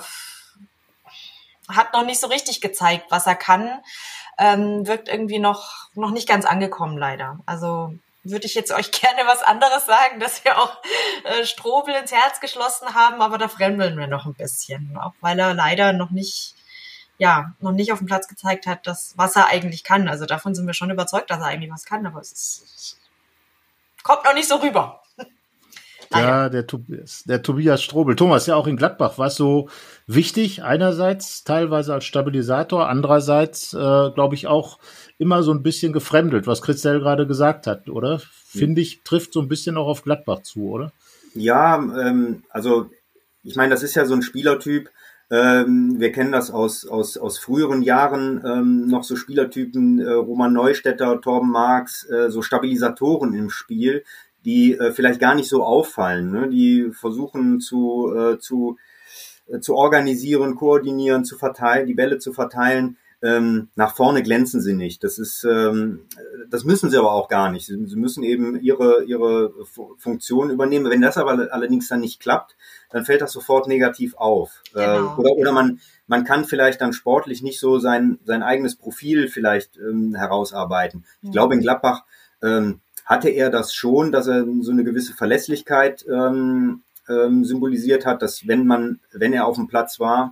hat noch nicht so richtig gezeigt, was er kann, wirkt irgendwie noch nicht ganz angekommen, leider. Also würde ich jetzt euch gerne was anderes sagen, dass wir auch Strobel ins Herz geschlossen haben, aber da fremdeln wir noch ein bisschen, auch weil er leider noch nicht auf dem Platz gezeigt hat, was er eigentlich kann. Also davon sind wir schon überzeugt, dass er eigentlich was kann, aber es kommt noch nicht so rüber. Ja, der Tobias Strobel. Thomas, ja auch in Gladbach war es so wichtig, einerseits teilweise als Stabilisator, andererseits glaube ich auch immer so ein bisschen gefremdelt, was Christel gerade gesagt hat, oder? Finde ich, trifft so ein bisschen auch auf Gladbach zu, oder? Ja, also ich meine, das ist ja so ein Spielertyp, wir kennen das aus früheren Jahren, noch so Spielertypen, Roman Neustädter, Torben Marx, so Stabilisatoren im Spiel, die vielleicht gar nicht so auffallen, ne? Die versuchen zu organisieren, koordinieren, zu verteilen, die Bälle zu verteilen. Nach vorne glänzen sie nicht. Das müssen sie aber auch gar nicht. Sie müssen eben ihre Funktion übernehmen. Wenn das aber allerdings dann nicht klappt, dann fällt das sofort negativ auf. Genau. Oder man kann vielleicht dann sportlich nicht so sein eigenes Profil vielleicht herausarbeiten. Ich glaube, in Gladbach hatte er das schon, dass er so eine gewisse Verlässlichkeit symbolisiert hat, dass wenn er auf dem Platz war,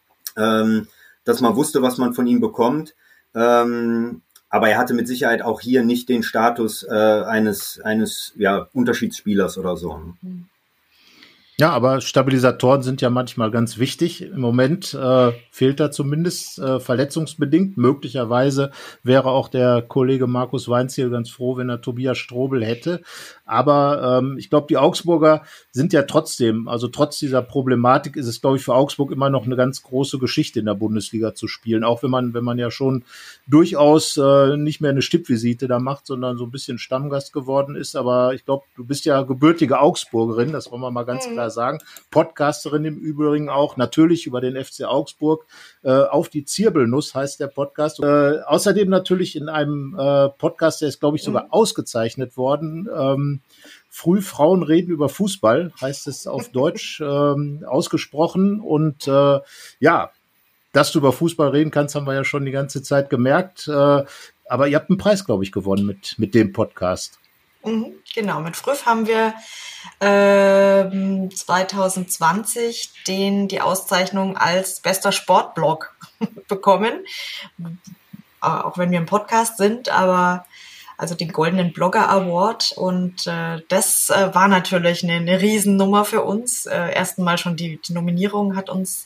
dass man wusste, was man von ihm bekommt. Aber er hatte mit Sicherheit auch hier nicht den Status eines Unterschiedsspielers oder so. Ja, aber Stabilisatoren sind ja manchmal ganz wichtig. Im Moment fehlt da zumindest verletzungsbedingt. Möglicherweise wäre auch der Kollege Markus Weinzierl ganz froh, wenn er Tobias Strobel hätte. Aber ich glaube, die Augsburger sind ja trotzdem, also trotz dieser Problematik ist es, glaube ich, für Augsburg immer noch eine ganz große Geschichte in der Bundesliga zu spielen. Auch wenn man ja schon durchaus nicht mehr eine Stippvisite da macht, sondern so ein bisschen Stammgast geworden ist. Aber ich glaube, du bist ja gebürtige Augsburgerin, das wollen wir mal ganz klar sagen. Podcasterin im Übrigen auch, natürlich über den FC Augsburg. Auf die Zirbelnuss heißt der Podcast. Außerdem natürlich in einem Podcast, der ist, glaube ich, sogar ausgezeichnet worden, Früh Frauen reden über Fußball, heißt es auf Deutsch ausgesprochen. Und ja, dass du über Fußball reden kannst, haben wir ja schon die ganze Zeit gemerkt. Aber ihr habt einen Preis, glaube ich, gewonnen mit dem Podcast. Genau, mit Früff haben wir 2020 die Auszeichnung als bester Sportblog bekommen. Auch wenn wir im Podcast sind, aber also den Goldenen Blogger Award. Und das war natürlich eine Riesennummer für uns. Ersten Mal schon die Nominierung hat uns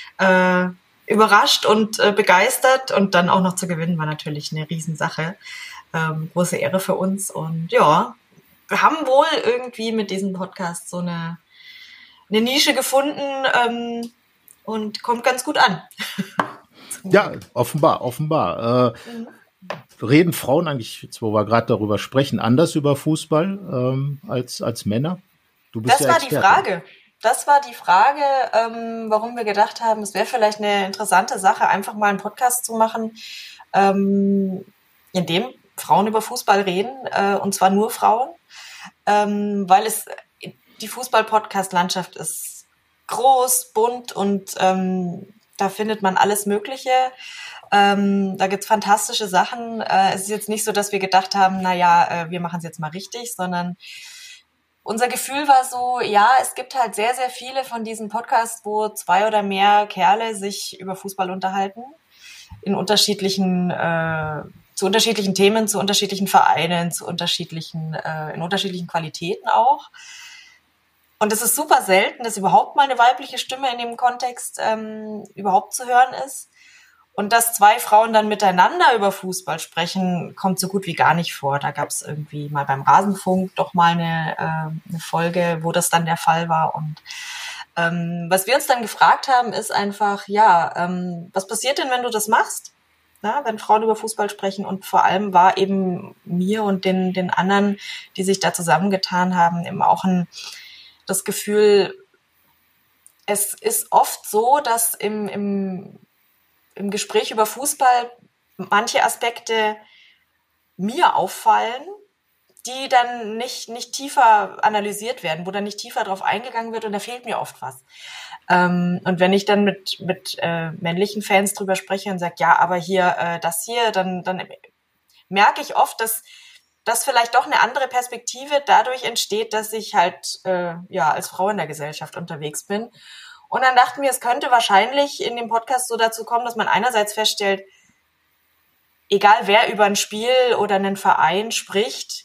überrascht und begeistert. Und dann auch noch zu gewinnen war natürlich eine Riesensache. Große Ehre für uns. Und ja, wir haben wohl irgendwie mit diesem Podcast so eine Nische gefunden und kommt ganz gut an. Ja, offenbar. Reden Frauen eigentlich, jetzt wo wir gerade darüber sprechen, anders über Fußball als Männer? Du bist das war die Frage. Das war die Frage, warum wir gedacht haben, es wäre vielleicht eine interessante Sache, einfach mal einen Podcast zu machen, in dem Frauen über Fußball reden, und zwar nur Frauen, weil die Fußball-Podcast-Landschaft ist groß, bunt und da findet man alles Mögliche. Da gibt's fantastische Sachen. Es ist jetzt nicht so, dass wir gedacht haben, wir machen es jetzt mal richtig, sondern unser Gefühl war so, ja, es gibt halt sehr, sehr viele von diesen Podcasts, wo 2 oder mehr Kerle sich über Fußball unterhalten, zu unterschiedlichen Themen, zu unterschiedlichen Vereinen, in unterschiedlichen Qualitäten auch. Und es ist super selten, dass überhaupt mal eine weibliche Stimme in dem Kontext überhaupt zu hören ist. Und dass 2 Frauen dann miteinander über Fußball sprechen, kommt so gut wie gar nicht vor. Da gab es irgendwie mal beim Rasenfunk doch mal eine Folge, wo das dann der Fall war. Und was wir uns dann gefragt haben, ist einfach, was passiert denn, wenn du das machst? Na, wenn Frauen über Fußball sprechen? Und vor allem war eben mir und den anderen, die sich da zusammengetan haben, eben auch das Gefühl, es ist oft so, dass im Gespräch über Fußball manche Aspekte mir auffallen, die dann nicht tiefer analysiert werden, wo dann nicht tiefer drauf eingegangen wird, und da fehlt mir oft was. Und wenn ich dann mit männlichen Fans drüber spreche und sage, ja, aber hier, das hier, dann merke ich oft, dass vielleicht doch eine andere Perspektive dadurch entsteht, dass ich halt als Frau in der Gesellschaft unterwegs bin. Und dann dachten wir, es könnte wahrscheinlich in dem Podcast so dazu kommen, dass man einerseits feststellt, egal wer über ein Spiel oder einen Verein spricht,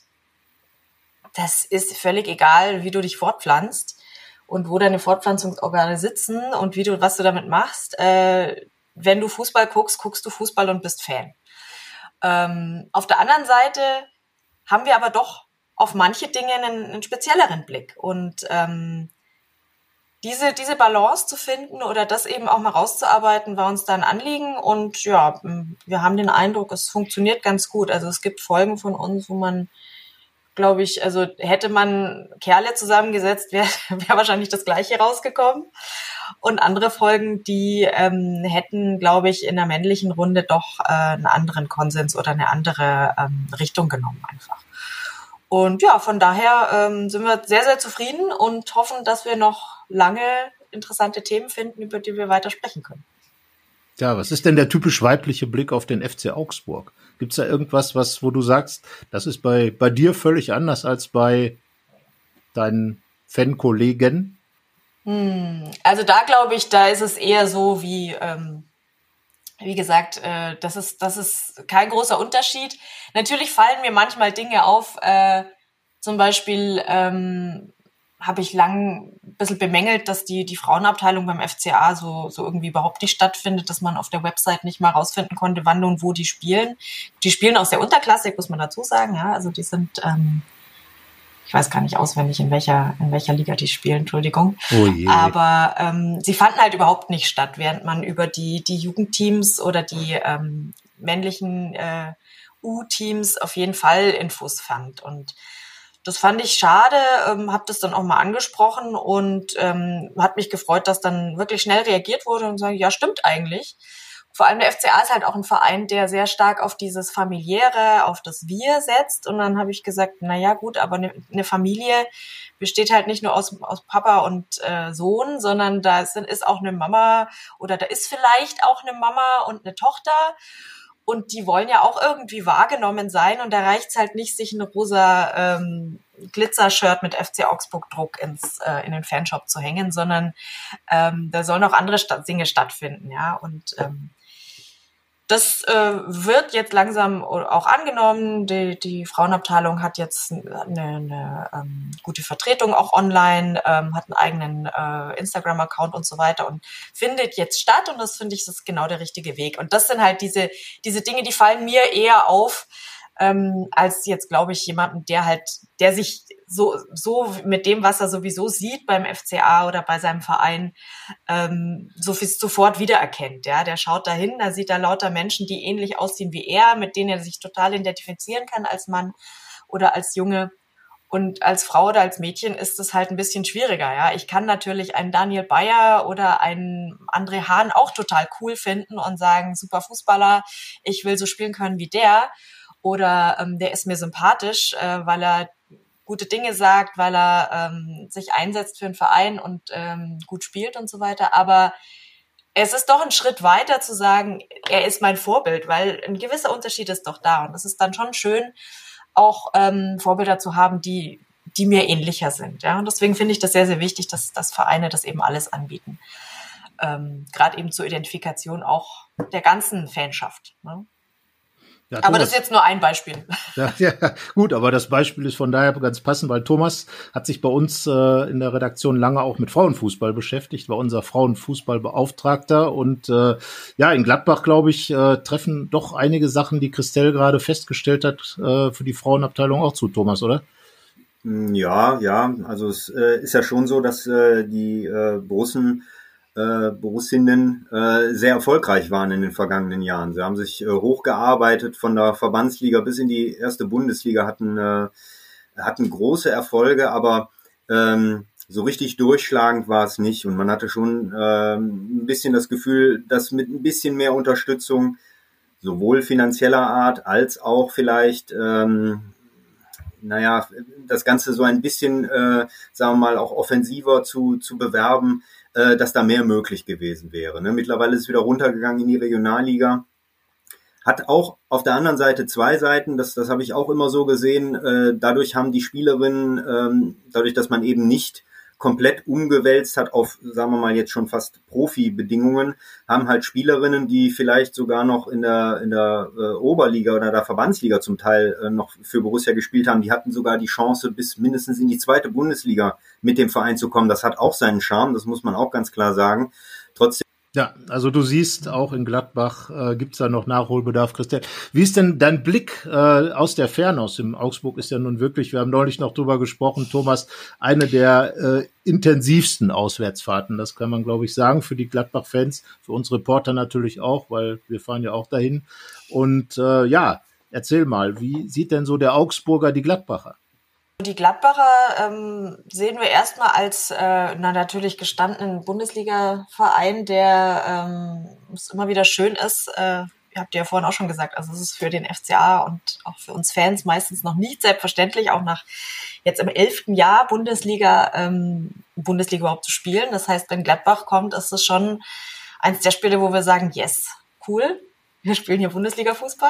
das ist völlig egal, wie du dich fortpflanzt und wo deine Fortpflanzungsorgane sitzen und was du damit machst. Wenn du Fußball guckst, guckst du Fußball und bist Fan. Auf der anderen Seite haben wir aber doch auf manche Dinge einen spezielleren Blick. Und diese Balance zu finden oder das eben auch mal rauszuarbeiten, war uns da ein Anliegen. Und ja, wir haben den Eindruck, es funktioniert ganz gut. Also es gibt Folgen von uns, wo man, glaube ich, also hätte man Kerle zusammengesetzt, wäre wahrscheinlich das Gleiche rausgekommen. Und andere Folgen, die hätten, glaube ich, in der männlichen Runde doch einen anderen Konsens oder eine andere Richtung genommen einfach. Und ja, von daher sind wir sehr, sehr zufrieden und hoffen, dass wir noch lange interessante Themen finden, über die wir weiter sprechen können. Ja, was ist denn der typisch weibliche Blick auf den FC Augsburg? Gibt's da irgendwas, wo du sagst, das ist bei dir völlig anders als bei deinen Fankollegen? Also da glaube ich, da ist es eher so wie gesagt, das ist kein großer Unterschied. Natürlich fallen mir manchmal Dinge auf, zum Beispiel habe ich lang ein bisschen bemängelt, dass die Frauenabteilung beim FCA so irgendwie überhaupt nicht stattfindet, dass man auf der Website nicht mal rausfinden konnte, wann und wo die spielen. Die spielen aus der Unterklasse, muss man dazu sagen, ja, also die sind, ich weiß gar nicht auswendig, in welcher Liga die spielen, Entschuldigung. Oh je. Aber sie fanden halt überhaupt nicht statt, während man über die Jugendteams oder die männlichen U-Teams auf jeden Fall Infos fand. Und das fand ich schade, habe das dann auch mal angesprochen und hat mich gefreut, dass dann wirklich schnell reagiert wurde und sagen, ja, stimmt eigentlich. vor allem der FCA ist halt auch ein Verein, der sehr stark auf dieses Familiäre, auf das Wir setzt. Und dann habe ich gesagt, naja gut, aber eine Familie besteht halt nicht nur aus Papa und Sohn, sondern da ist auch eine Mama oder da ist vielleicht auch eine Mama und eine Tochter. Und die wollen ja auch irgendwie wahrgenommen sein. Und da reicht's halt nicht, sich ein rosa Glitzer-Shirt mit FC Augsburg-Druck in den Fanshop zu hängen, sondern da sollen auch andere Dinge stattfinden, ja. Und das wird jetzt langsam auch angenommen. Die Frauenabteilung hat jetzt eine gute Vertretung auch online, hat einen eigenen Instagram-Account und so weiter und findet jetzt statt. Und das finde ich, das ist genau der richtige Weg. Und das sind halt diese Dinge, die fallen mir eher auf, als jetzt, glaube ich, jemanden, der sich so mit dem, was er sowieso sieht beim FCA oder bei seinem Verein, sofort wiedererkennt. Ja, der schaut dahin, da sieht er lauter Menschen, die ähnlich aussehen wie er, mit denen er sich total identifizieren kann als Mann oder als Junge. Und als Frau oder als Mädchen ist es halt ein bisschen schwieriger. Ja, ich kann natürlich einen Daniel Bayer oder einen André Hahn auch total cool finden und sagen, super Fußballer, ich will so spielen können wie der. Oder der ist mir sympathisch, weil er gute Dinge sagt, weil er sich einsetzt für einen Verein und gut spielt und so weiter. Aber es ist doch ein Schritt weiter zu sagen, er ist mein Vorbild, weil ein gewisser Unterschied ist doch da. Und es ist dann schon schön, auch Vorbilder zu haben, die mir ähnlicher sind. Ja? Und deswegen finde ich das sehr, sehr wichtig, dass Vereine das eben alles anbieten. Gerade eben zur Identifikation auch der ganzen Fanschaft. Ne? Ja, aber das ist jetzt nur ein Beispiel. Ja, gut, aber das Beispiel ist von daher ganz passend, weil Thomas hat sich bei uns in der Redaktion lange auch mit Frauenfußball beschäftigt, war unser Frauenfußballbeauftragter und in Gladbach, glaube ich, treffen doch einige Sachen, die Christelle gerade festgestellt hat, für die Frauenabteilung auch zu, Thomas, oder? Ja, also es ist ja schon so, dass die Borussinnen sehr erfolgreich waren in den vergangenen Jahren. Sie haben sich hochgearbeitet von der Verbandsliga bis in die erste Bundesliga, hatten große Erfolge, aber so richtig durchschlagend war es nicht. Und man hatte schon ein bisschen das Gefühl, dass mit ein bisschen mehr Unterstützung, sowohl finanzieller Art als auch vielleicht das Ganze so ein bisschen, sagen wir mal, auch offensiver zu bewerben, dass da mehr möglich gewesen wäre. Ne? Mittlerweile ist es wieder runtergegangen in die Regionalliga. Hat auch auf der anderen Seite zwei Seiten, das habe ich auch immer so gesehen. Dadurch haben die Spielerinnen, dadurch, dass man eben nicht komplett umgewälzt hat auf, sagen wir mal, jetzt schon fast Profi-Bedingungen, haben halt Spielerinnen, die vielleicht sogar noch in der Oberliga oder der Verbandsliga zum Teil noch für Borussia gespielt haben, die hatten sogar die Chance, bis mindestens in die zweite Bundesliga mit dem Verein zu kommen. Das hat auch seinen Charme, das muss man auch ganz klar sagen. Trotzdem. Ja, also du siehst, auch in Gladbach gibt's da noch Nachholbedarf, Christian. Wie ist denn dein Blick aus der Ferne aus dem Augsburg? Ist ja nun wirklich, wir haben neulich noch drüber gesprochen, Thomas, eine der intensivsten Auswärtsfahrten, das kann man, glaube ich, sagen, für die Gladbach-Fans, für uns Reporter natürlich auch, weil wir fahren ja auch dahin. Und erzähl mal, wie sieht denn so der Augsburger die Gladbacher? Die Gladbacher sehen wir erstmal als natürlich gestandenen Bundesliga-Verein, der es immer wieder schön ist. Ihr habt ja vorhin auch schon gesagt, also es ist für den FCA und auch für uns Fans meistens noch nicht selbstverständlich, auch nach jetzt im 11. Jahr Bundesliga überhaupt zu spielen. Das heißt, wenn Gladbach kommt, ist es schon eins der Spiele, wo wir sagen, yes, cool, wir spielen hier Bundesliga-Fußball.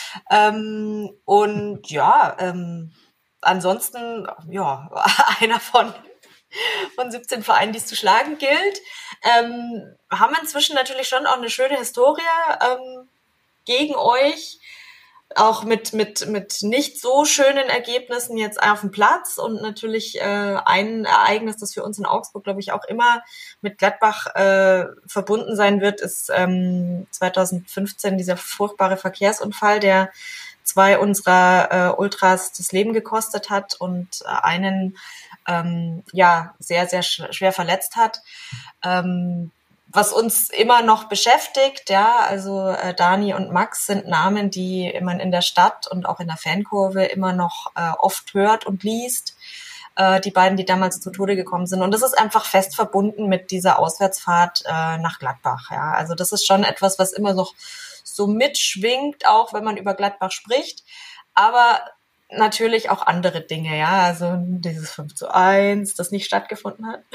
Ansonsten, einer von 17 Vereinen, die es zu schlagen gilt, haben inzwischen natürlich schon auch eine schöne Historie gegen euch, auch mit nicht so schönen Ergebnissen jetzt auf dem Platz und natürlich ein Ereignis, das für uns in Augsburg, glaube ich, auch immer mit Gladbach verbunden sein wird, ist 2015 dieser furchtbare Verkehrsunfall, der 2 unserer Ultras das Leben gekostet hat und einen sehr, sehr schwer verletzt hat. Was uns immer noch beschäftigt, also Dani und Max sind Namen, die man in der Stadt und auch in der Fankurve immer noch oft hört und liest. die beiden, die damals zu Tode gekommen sind. Und das ist einfach fest verbunden mit dieser Auswärtsfahrt nach Gladbach. Ja, also das ist schon etwas, was immer noch so mitschwingt, auch wenn man über Gladbach spricht. Aber natürlich auch andere Dinge, ja, also dieses 5:1, das nicht stattgefunden hat.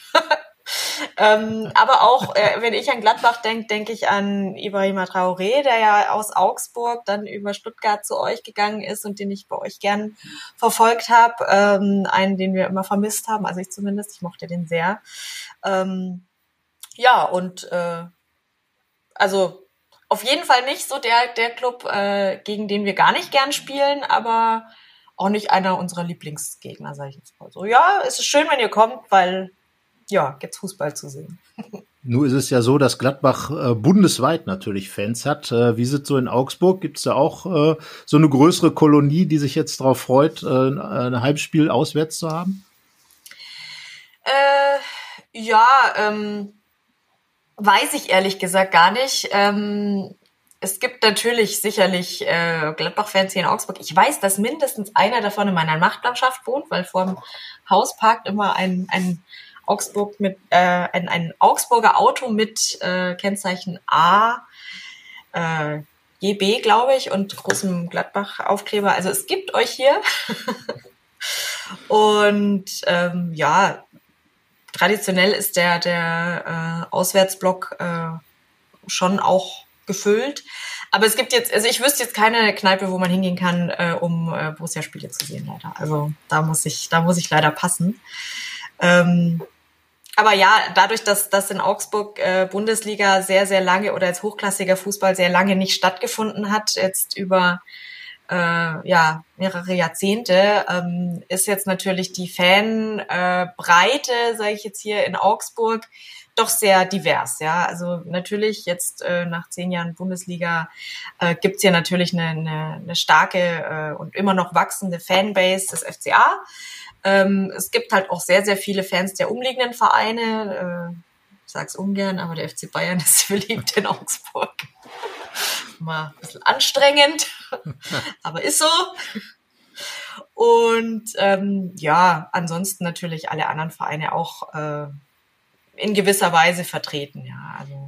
Aber auch, wenn ich an Gladbach denke ich an Ibrahima Traoré, der ja aus Augsburg dann über Stuttgart zu euch gegangen ist und den ich bei euch gern verfolgt habe. Einen, den wir immer vermisst haben, also ich zumindest, ich mochte den sehr. Also auf jeden Fall nicht so der Club, gegen den wir gar nicht gern spielen, aber auch nicht einer unserer Lieblingsgegner, sage ich jetzt mal so. Ja, es ist schön, wenn ihr kommt, weil ja, gibt's Fußball zu sehen. Nur ist es ja so, dass Gladbach bundesweit natürlich Fans hat. Wie ist es so in Augsburg? Gibt es da auch so eine größere Kolonie, die sich jetzt darauf freut, ein Heimspiel auswärts zu haben? Weiß ich ehrlich gesagt gar nicht. Es gibt natürlich sicherlich Gladbach-Fans hier in Augsburg. Ich weiß, dass mindestens einer davon in meiner Nachbarschaft wohnt, weil vor dem Haus parkt immer ein Augsburger Auto mit Kennzeichen A, GB, glaube ich, und großem Gladbach-Aufkleber. Also es gibt euch hier. Und traditionell ist der Auswärtsblock schon auch gefüllt. Aber es gibt jetzt, also ich wüsste jetzt keine Kneipe, wo man hingehen kann, um Borussia-Spiele zu sehen, leider. Also da muss ich leider passen. Aber ja, dadurch, dass in Augsburg Bundesliga sehr, sehr lange oder als hochklassiger Fußball sehr lange nicht stattgefunden hat, jetzt über mehrere Jahrzehnte, ist jetzt natürlich die Fanbreite, sage ich jetzt hier in Augsburg, doch sehr divers. Ja, also natürlich jetzt nach 10 Jahren Bundesliga gibt's hier natürlich eine starke und immer noch wachsende Fanbase des FCA. Es gibt halt auch sehr, sehr viele Fans der umliegenden Vereine. Ich sag's ungern, aber der FC Bayern ist beliebt in Augsburg. Mal ein bisschen anstrengend, aber ist so. Und ansonsten natürlich alle anderen Vereine auch in gewisser Weise vertreten. Ja, also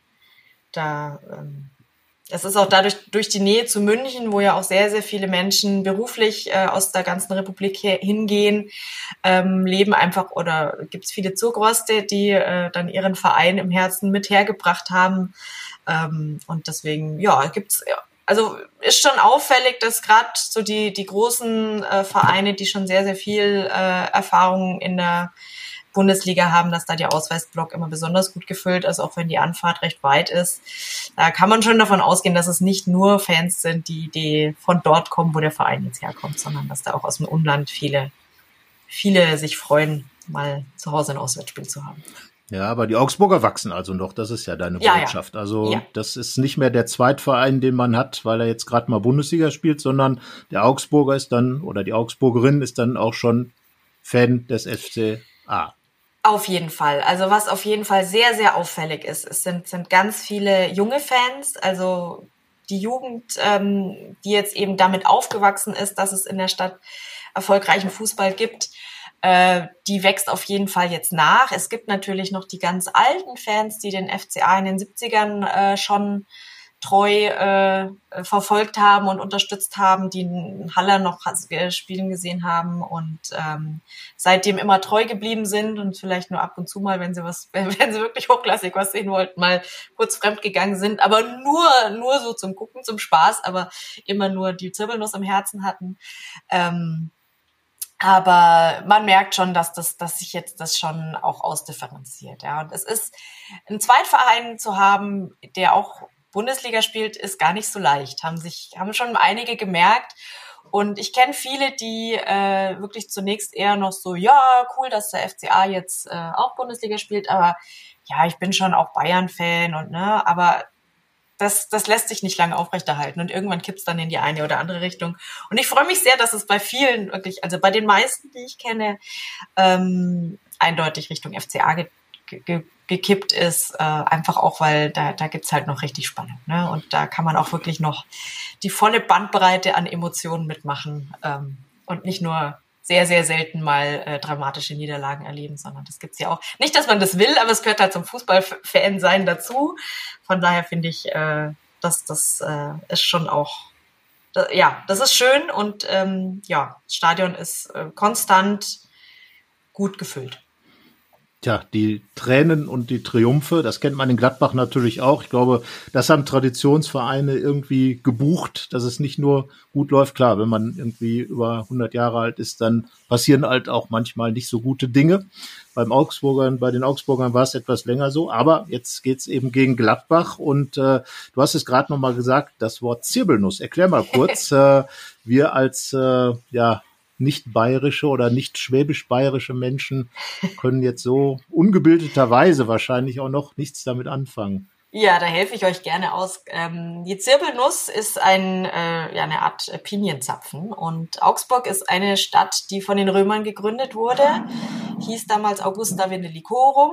das ist auch durch die Nähe zu München, wo ja auch sehr, sehr viele Menschen beruflich aus der ganzen Republik hingehen, leben einfach, oder gibt es viele Zugroste, die dann ihren Verein im Herzen mit hergebracht haben. Und deswegen, also ist schon auffällig, dass gerade so die großen Vereine, die schon sehr, sehr viel Erfahrung in der Bundesliga haben, dass da der Auswärtsblock immer besonders gut gefüllt ist, auch wenn die Anfahrt recht weit ist. Da kann man schon davon ausgehen, dass es nicht nur Fans sind, die von dort kommen, wo der Verein jetzt herkommt, sondern dass da auch aus dem Umland viele sich freuen, mal zu Hause ein Auswärtsspiel zu haben. Ja, aber die Augsburger wachsen also noch, das ist ja deine Botschaft. Ja. Also das ist nicht mehr der Zweitverein, den man hat, weil er jetzt gerade mal Bundesliga spielt, sondern der Augsburger ist dann, oder die Augsburgerin ist dann auch schon Fan des FCA. Auf jeden Fall. Also was auf jeden Fall sehr, sehr auffällig ist, es sind ganz viele junge Fans, also die Jugend, die jetzt eben damit aufgewachsen ist, dass es in der Stadt erfolgreichen Fußball gibt, die wächst auf jeden Fall jetzt nach. Es gibt natürlich noch die ganz alten Fans, die den FCA in den 70ern schon treu verfolgt haben und unterstützt haben, die in Halle noch Spielen gesehen haben und seitdem immer treu geblieben sind und vielleicht nur ab und zu mal, wenn sie wirklich hochklassig was sehen wollten, mal kurz fremdgegangen sind, aber nur so zum Gucken, zum Spaß, aber immer nur die Zirbelnuss im Herzen hatten. Aber man merkt schon, dass sich jetzt das schon auch ausdifferenziert. Ja. Und es ist, einen Zweitverein zu haben, der auch Bundesliga spielt, ist gar nicht so leicht. Haben schon einige gemerkt. Und ich kenne viele, die wirklich zunächst eher noch so, ja, cool, dass der FCA jetzt auch Bundesliga spielt, aber ja, ich bin schon auch Bayern-Fan und aber das lässt sich nicht lange aufrechterhalten und irgendwann kippt's dann in die eine oder andere Richtung. Und ich freue mich sehr, dass es bei vielen wirklich, also bei den meisten, die ich kenne, eindeutig Richtung FCA gekippt ist, einfach auch, weil da gibt's halt noch richtig Spannung, ne? Und da kann man auch wirklich noch die volle Bandbreite an Emotionen mitmachen und nicht nur sehr, sehr selten mal dramatische Niederlagen erleben, sondern das gibt's ja auch. Nicht, dass man das will, aber es gehört halt zum Fußballfan-Sein dazu. Von daher finde ich, das ist schon auch, das ist schön und das Stadion ist konstant gut gefüllt. Tja, die Tränen und die Triumphe, das kennt man in Gladbach natürlich auch. Ich glaube, das haben Traditionsvereine irgendwie gebucht, dass es nicht nur gut läuft. Klar, wenn man irgendwie über 100 Jahre alt ist, dann passieren halt auch manchmal nicht so gute Dinge. Bei den Augsburgern war es etwas länger so, aber jetzt geht's eben gegen Gladbach und du hast es gerade nochmal gesagt, das Wort Zirbelnuss. Erklär mal kurz, wir als nicht bayerische oder nicht schwäbisch-bayerische Menschen können jetzt so ungebildeterweise wahrscheinlich auch noch nichts damit anfangen. Ja, da helfe ich euch gerne aus. Die Zirbelnuss ist eine Art Pinienzapfen und Augsburg ist eine Stadt, die von den Römern gegründet wurde, hieß damals Augusta Vendelicorum.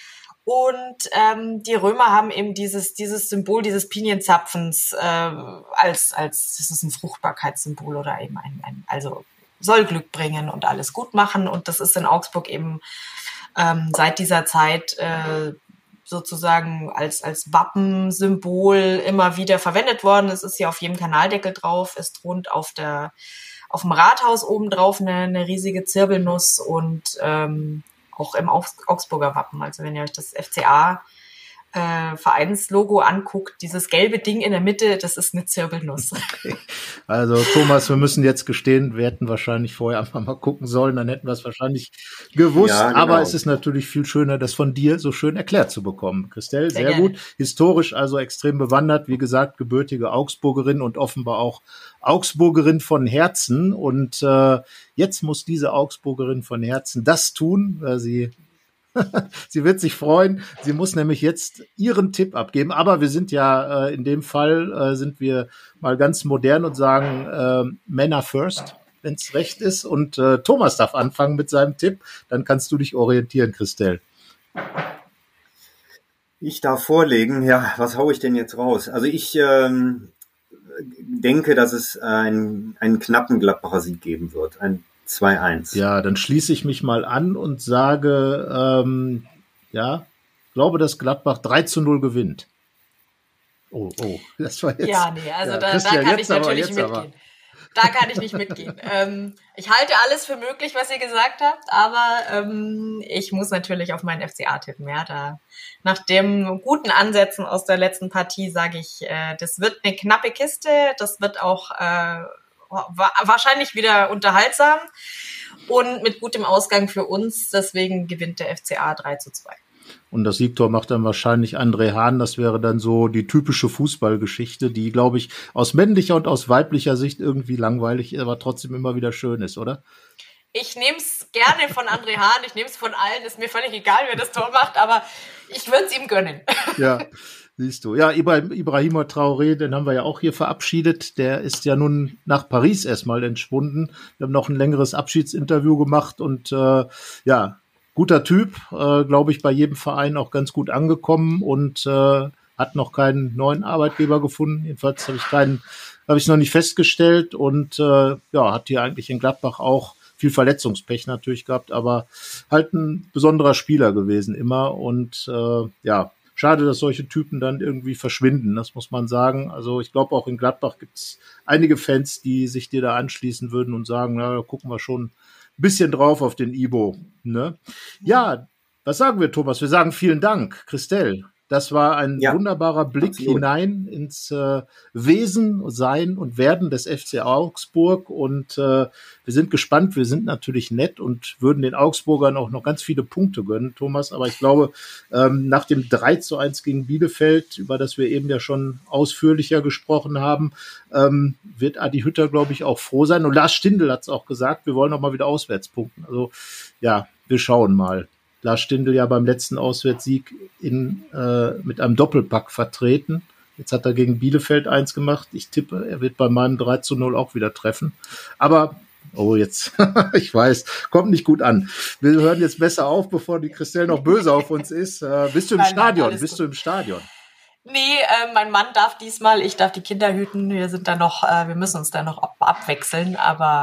Und die Römer haben eben dieses Symbol dieses Pinienzapfens als das ist ein Fruchtbarkeitssymbol oder eben also soll Glück bringen und alles gut machen. Und das ist in Augsburg eben seit dieser Zeit sozusagen als Wappensymbol immer wieder verwendet worden. Es ist hier auf jedem Kanaldeckel drauf. Es thront auf dem Rathaus oben drauf eine riesige Zirbelnuss und auch im Augsburger Wappen. Also wenn ihr euch das FCA Vereinslogo anguckt, dieses gelbe Ding in der Mitte, das ist eine Zirbelnuss. Also Thomas, wir müssen jetzt gestehen, wir hätten wahrscheinlich vorher einfach mal gucken sollen, dann hätten wir es wahrscheinlich gewusst, ja, genau. Aber es ist natürlich viel schöner, das von dir so schön erklärt zu bekommen. Christelle, sehr gut, historisch also extrem bewandert, wie gesagt, gebürtige Augsburgerin und offenbar auch Augsburgerin von Herzen und jetzt muss diese Augsburgerin von Herzen das tun, sie wird sich freuen. Sie muss nämlich jetzt ihren Tipp abgeben. Aber wir sind ja in dem Fall sind wir mal ganz modern und sagen Männer first, wenn es recht ist. Und Thomas darf anfangen mit seinem Tipp. Dann kannst du dich orientieren, Christelle. Ich darf vorlegen. Ja, was hau ich denn jetzt raus? Also ich denke, dass es einen knappen Gladbacher Sieg geben wird. Ein 2-1. Ja, dann schließe ich mich mal an und sage, glaube, dass Gladbach 3-0 gewinnt. Oh, das war jetzt. Ja, nee, also da kann ich natürlich mitgehen. Da kann ich nicht mitgehen. Ich halte alles für möglich, was ihr gesagt habt, aber ich muss natürlich auf meinen FCA tippen. Ja, nach den guten Ansätzen aus der letzten Partie sage ich, das wird eine knappe Kiste, das wird auch wahrscheinlich wieder unterhaltsam und mit gutem Ausgang für uns. Deswegen gewinnt der FCA 3-2. Und das Siegtor macht dann wahrscheinlich André Hahn. Das wäre dann so die typische Fußballgeschichte, die, glaube ich, aus männlicher und aus weiblicher Sicht irgendwie langweilig, aber trotzdem immer wieder schön ist, oder? Ich nehme es gerne von André Hahn, ich nehme es von allen. Ist mir völlig egal, wer das Tor macht, aber ich würde es ihm gönnen. Ja. Siehst du. Ja, Ibrahima Traoré, den haben wir ja auch hier verabschiedet. Der ist ja nun nach Paris erstmal entschwunden. Wir haben noch ein längeres Abschiedsinterview gemacht und guter Typ, glaube ich, bei jedem Verein auch ganz gut angekommen und hat noch keinen neuen Arbeitgeber gefunden. Jedenfalls habe ich es noch nicht festgestellt und hat hier eigentlich in Gladbach auch viel Verletzungspech natürlich gehabt, aber halt ein besonderer Spieler gewesen immer und schade, dass solche Typen dann irgendwie verschwinden, das muss man sagen. Also ich glaube, auch in Gladbach gibt es einige Fans, die sich dir da anschließen würden und sagen, da gucken wir schon ein bisschen drauf auf den Ibo. Ne? Ja, was sagen wir, Thomas? Wir sagen vielen Dank, Christelle. Das war ein wunderbarer Blick hinein ins Wesen, Sein und Werden des FC Augsburg. Und wir sind gespannt. Wir sind natürlich nett und würden den Augsburgern auch noch ganz viele Punkte gönnen, Thomas. Aber ich glaube, nach dem 3-1 gegen Bielefeld, über das wir eben ja schon ausführlicher gesprochen haben, wird Adi Hütter, glaube ich, auch froh sein. Und Lars Stindl hat es auch gesagt, wir wollen auch mal wieder auswärts punkten. Also ja, wir schauen mal. Lars Stindl ja beim letzten Auswärtssieg mit einem Doppelpack vertreten. Jetzt hat er gegen Bielefeld 1 gemacht. Ich tippe, er wird bei meinem 3-0 auch wieder treffen. Aber, jetzt, ich weiß, kommt nicht gut an. Wir hören jetzt besser auf, bevor die Christelle noch böse auf uns ist. Bist du im Stadion? Bist du im Stadion? Nee, mein Mann darf diesmal, ich darf die Kinder hüten. Wir müssen uns da noch abwechseln, aber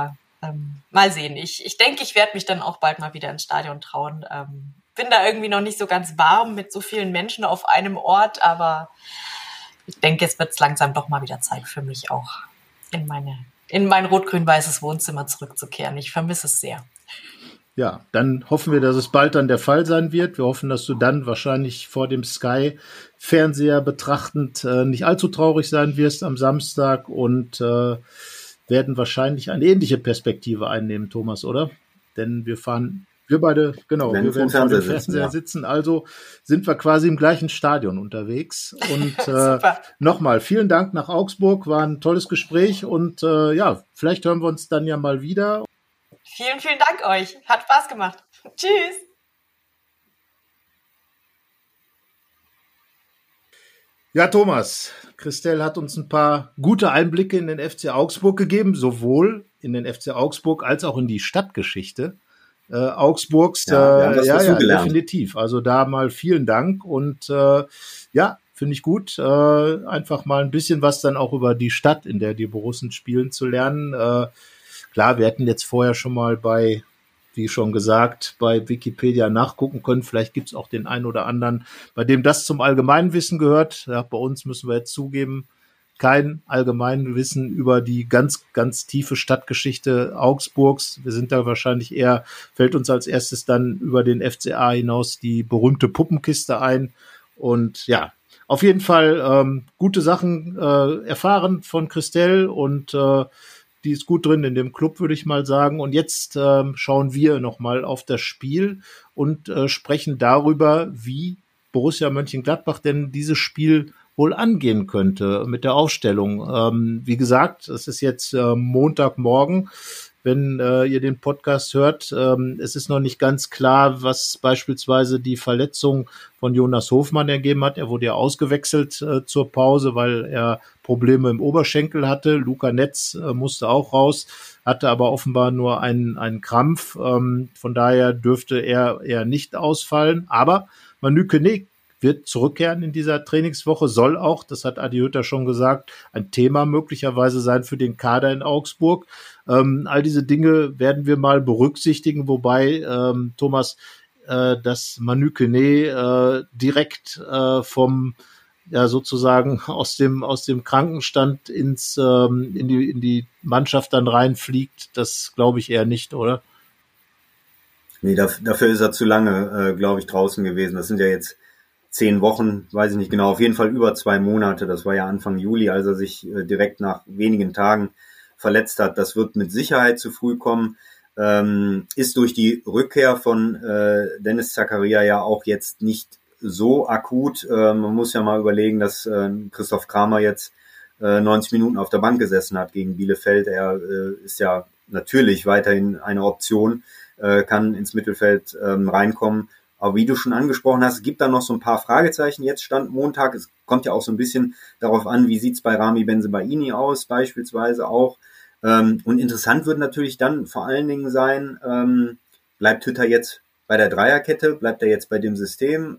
mal sehen. Ich denke, ich werde mich dann auch bald mal wieder ins Stadion trauen. Bin da irgendwie noch nicht so ganz warm mit so vielen Menschen auf einem Ort, aber ich denke, jetzt wird es langsam doch mal wieder Zeit für mich auch in mein rot-grün-weißes Wohnzimmer zurückzukehren. Ich vermisse es sehr. Ja, dann hoffen wir, dass es bald dann der Fall sein wird. Wir hoffen, dass du dann wahrscheinlich vor dem Sky-Fernseher betrachtend nicht allzu traurig sein wirst am Samstag und werden wahrscheinlich eine ähnliche Perspektive einnehmen, Thomas, oder? Denn wir beide, genau, wir werden vor dem Fernseher sitzen, also sind wir quasi im gleichen Stadion unterwegs. Und nochmal, vielen Dank nach Augsburg, war ein tolles Gespräch und vielleicht hören wir uns dann ja mal wieder. Vielen, vielen Dank euch. Hat Spaß gemacht. Tschüss. Ja, Thomas, Christelle hat uns ein paar gute Einblicke in den FC Augsburg gegeben, sowohl in den FC Augsburg als auch in die Stadtgeschichte Augsburgs. Definitiv. Also da mal vielen Dank und finde ich gut, einfach mal ein bisschen was dann auch über die Stadt, in der die Borussen spielen, zu lernen. Klar, wir hätten jetzt vorher schon mal wie schon gesagt, bei Wikipedia nachgucken können. Vielleicht gibt's auch den einen oder anderen, bei dem das zum Allgemeinwissen gehört. Ja, bei uns müssen wir jetzt zugeben, kein Allgemeinwissen über die ganz, ganz tiefe Stadtgeschichte Augsburgs. Wir sind da wahrscheinlich fällt uns als erstes dann über den FCA hinaus die berühmte Puppenkiste ein. Und ja, auf jeden Fall gute Sachen erfahren von Christelle und die ist gut drin in dem Club, würde ich mal sagen. Und jetzt schauen wir nochmal auf das Spiel und sprechen darüber, wie Borussia Mönchengladbach denn dieses Spiel wohl angehen könnte mit der Aufstellung. Wie gesagt, es ist jetzt Montagmorgen, wenn ihr den Podcast hört. Es ist noch nicht ganz klar, was beispielsweise die Verletzung von Jonas Hofmann ergeben hat. Er wurde ja ausgewechselt zur Pause, weil er Probleme im Oberschenkel hatte. Luca Netz musste auch raus, hatte aber offenbar nur einen Krampf. Von daher dürfte er eher nicht ausfallen. Aber Manu Kone wird zurückkehren in dieser Trainingswoche, soll auch, das hat Adi Hütter schon gesagt, ein Thema möglicherweise sein für den Kader in Augsburg. All diese Dinge werden wir mal berücksichtigen, wobei, Thomas, dass Manu Kone direkt sozusagen aus dem Krankenstand in die Mannschaft dann reinfliegt, das glaube ich eher nicht, oder? Nee, dafür ist er zu lange, glaube ich, draußen gewesen. Das sind ja jetzt 10 Wochen, weiß ich nicht genau, auf jeden Fall über 2 Monate. Das war ja Anfang Juli, als er sich direkt nach wenigen Tagen verletzt hat. Das wird mit Sicherheit zu früh kommen. Ist durch die Rückkehr von Dennis Zakaria ja auch jetzt nicht so akut. Man muss ja mal überlegen, dass Christoph Kramer jetzt 90 Minuten auf der Bank gesessen hat gegen Bielefeld. Er ist ja natürlich weiterhin eine Option, kann ins Mittelfeld reinkommen. Aber wie du schon angesprochen hast, es gibt da noch so ein paar Fragezeichen. Jetzt Stand Montag. Es kommt ja auch so ein bisschen darauf an, wie sieht's bei Rami Bensebaini aus, beispielsweise auch. Und interessant wird natürlich dann vor allen Dingen sein, bleibt Hütter jetzt bei der Dreierkette, bleibt er jetzt bei dem System,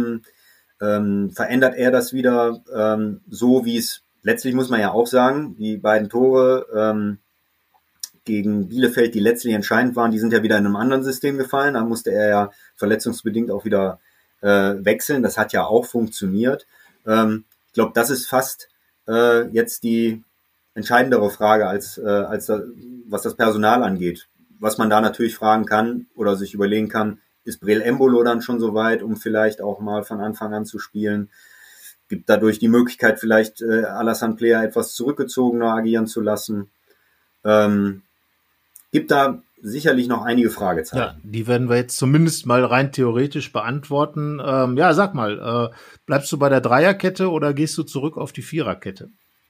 verändert er das wieder so, wie es letztlich, muss man ja auch sagen, die beiden Tore gegen Bielefeld, die letztlich entscheidend waren, die sind ja wieder in einem anderen System gefallen. Da musste er ja verletzungsbedingt auch wieder wechseln. Das hat ja auch funktioniert. Ich glaube, das ist fast jetzt die entscheidendere Frage als was das Personal angeht. Was man da natürlich fragen kann oder sich überlegen kann, ist Breel Embolo dann schon so weit, um vielleicht auch mal von Anfang an zu spielen? Gibt dadurch die Möglichkeit, vielleicht Alassane Plea etwas zurückgezogener agieren zu lassen? Gibt da sicherlich noch einige Fragezeichen. Ja, die werden wir jetzt zumindest mal rein theoretisch beantworten. Sag mal, bleibst du bei der Dreierkette oder gehst du zurück auf die Viererkette?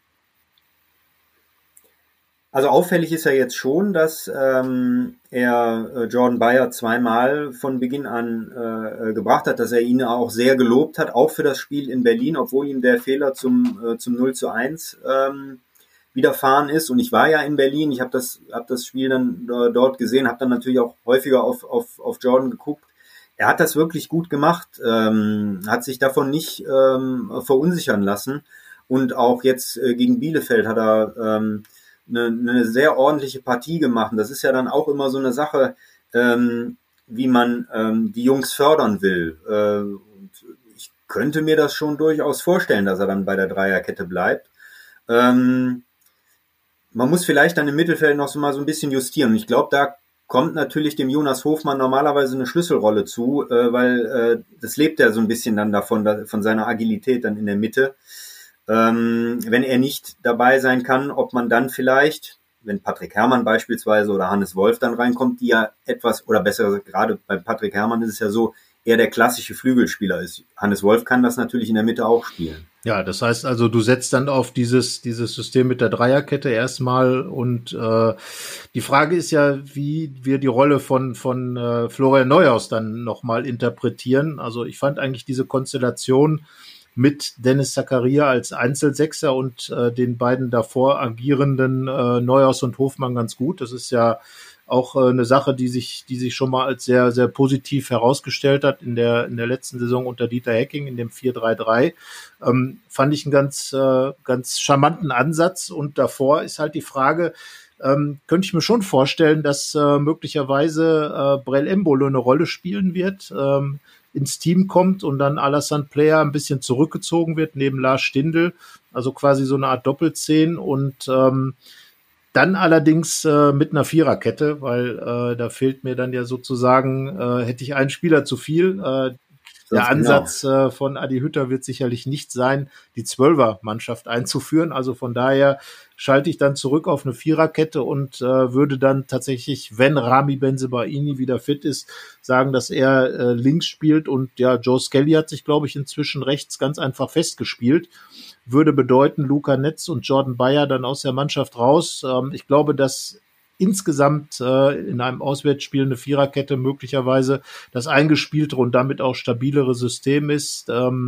Also auffällig ist ja jetzt schon, dass er Jordan Bayer zweimal von Beginn an gebracht hat, dass er ihn auch sehr gelobt hat, auch für das Spiel in Berlin, obwohl ihm der Fehler zum 0:1 widerfahren ist. Und ich war ja in Berlin, ich habe das Spiel dann dort gesehen, habe dann natürlich auch häufiger auf Jordan geguckt. Er hat das wirklich gut gemacht, hat sich davon nicht verunsichern lassen. Und auch jetzt gegen Bielefeld hat er eine sehr ordentliche Partie gemacht. Und das ist ja dann auch immer so eine Sache, wie man die Jungs fördern will. Und ich könnte mir das schon durchaus vorstellen, dass er dann bei der Dreierkette bleibt. Man muss vielleicht dann im Mittelfeld noch so mal so ein bisschen justieren. Und ich glaube, da kommt natürlich dem Jonas Hofmann normalerweise eine Schlüsselrolle zu, weil das lebt ja so ein bisschen dann davon, von seiner Agilität dann in der Mitte. Wenn er nicht dabei sein kann, ob man dann vielleicht, wenn Patrick Herrmann beispielsweise oder Hannes Wolf dann reinkommt, die ja etwas, oder besser gesagt, gerade bei Patrick Herrmann ist es ja so, er der klassische Flügelspieler ist. Hannes Wolf kann das natürlich in der Mitte auch spielen. Ja, das heißt also, du setzt dann auf dieses System mit der Dreierkette erstmal und die Frage ist ja, wie wir die Rolle von Florian Neuhaus dann nochmal interpretieren. Also ich fand eigentlich diese Konstellation mit Dennis Zakaria als Einzelsechser und den beiden davor agierenden Neuhaus und Hofmann ganz gut. Das ist ja auch eine Sache, die sich schon mal als sehr, sehr positiv herausgestellt hat in der letzten Saison unter Dieter Hecking in dem 4-3-3. Fand ich einen ganz charmanten Ansatz. Und davor ist halt die Frage, könnte ich mir schon vorstellen, dass möglicherweise Brel Embolo eine Rolle spielen wird, ins Team kommt und dann Alassane Player ein bisschen zurückgezogen wird neben Lars Stindl, also quasi so eine Art Doppelzehn und dann allerdings mit einer Viererkette, weil da fehlt mir dann ja sozusagen, hätte ich einen Spieler zu viel. Der Ansatz von Adi Hütter wird sicherlich nicht sein, die Zwölfer-Mannschaft einzuführen. Also von daher schalte ich dann zurück auf eine Viererkette und würde dann tatsächlich, wenn Rami Bensebaini wieder fit ist, sagen, dass er links spielt. Und ja, Joe Skelly hat sich, glaube ich, inzwischen rechts ganz einfach festgespielt. Würde bedeuten, Luca Netz und Jordan Bayer dann aus der Mannschaft raus. Ich glaube, dass insgesamt in einem Auswärtsspiel eine Viererkette möglicherweise das eingespielte und damit auch stabilere System ist.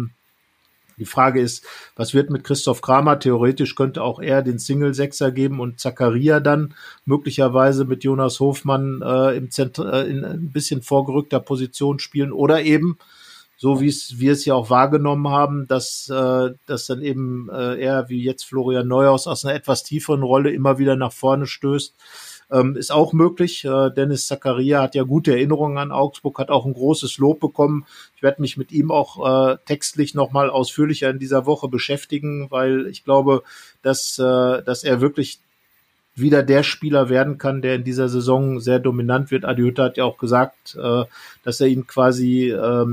Die Frage ist, was wird mit Christoph Kramer? Theoretisch könnte auch er den Single-Sechser geben und Zakaria dann möglicherweise mit Jonas Hofmann in ein bisschen vorgerückter Position spielen oder eben so wie wir es ja auch wahrgenommen haben, dass dann eben er wie jetzt Florian Neuhaus aus einer etwas tieferen Rolle immer wieder nach vorne stößt. Ist auch möglich. Dennis Zakaria hat ja gute Erinnerungen an Augsburg, hat auch ein großes Lob bekommen. Ich werde mich mit ihm auch textlich nochmal ausführlicher in dieser Woche beschäftigen, weil ich glaube, dass er wirklich wieder der Spieler werden kann, der in dieser Saison sehr dominant wird. Adi Hütter hat ja auch gesagt, dass er ihn quasi,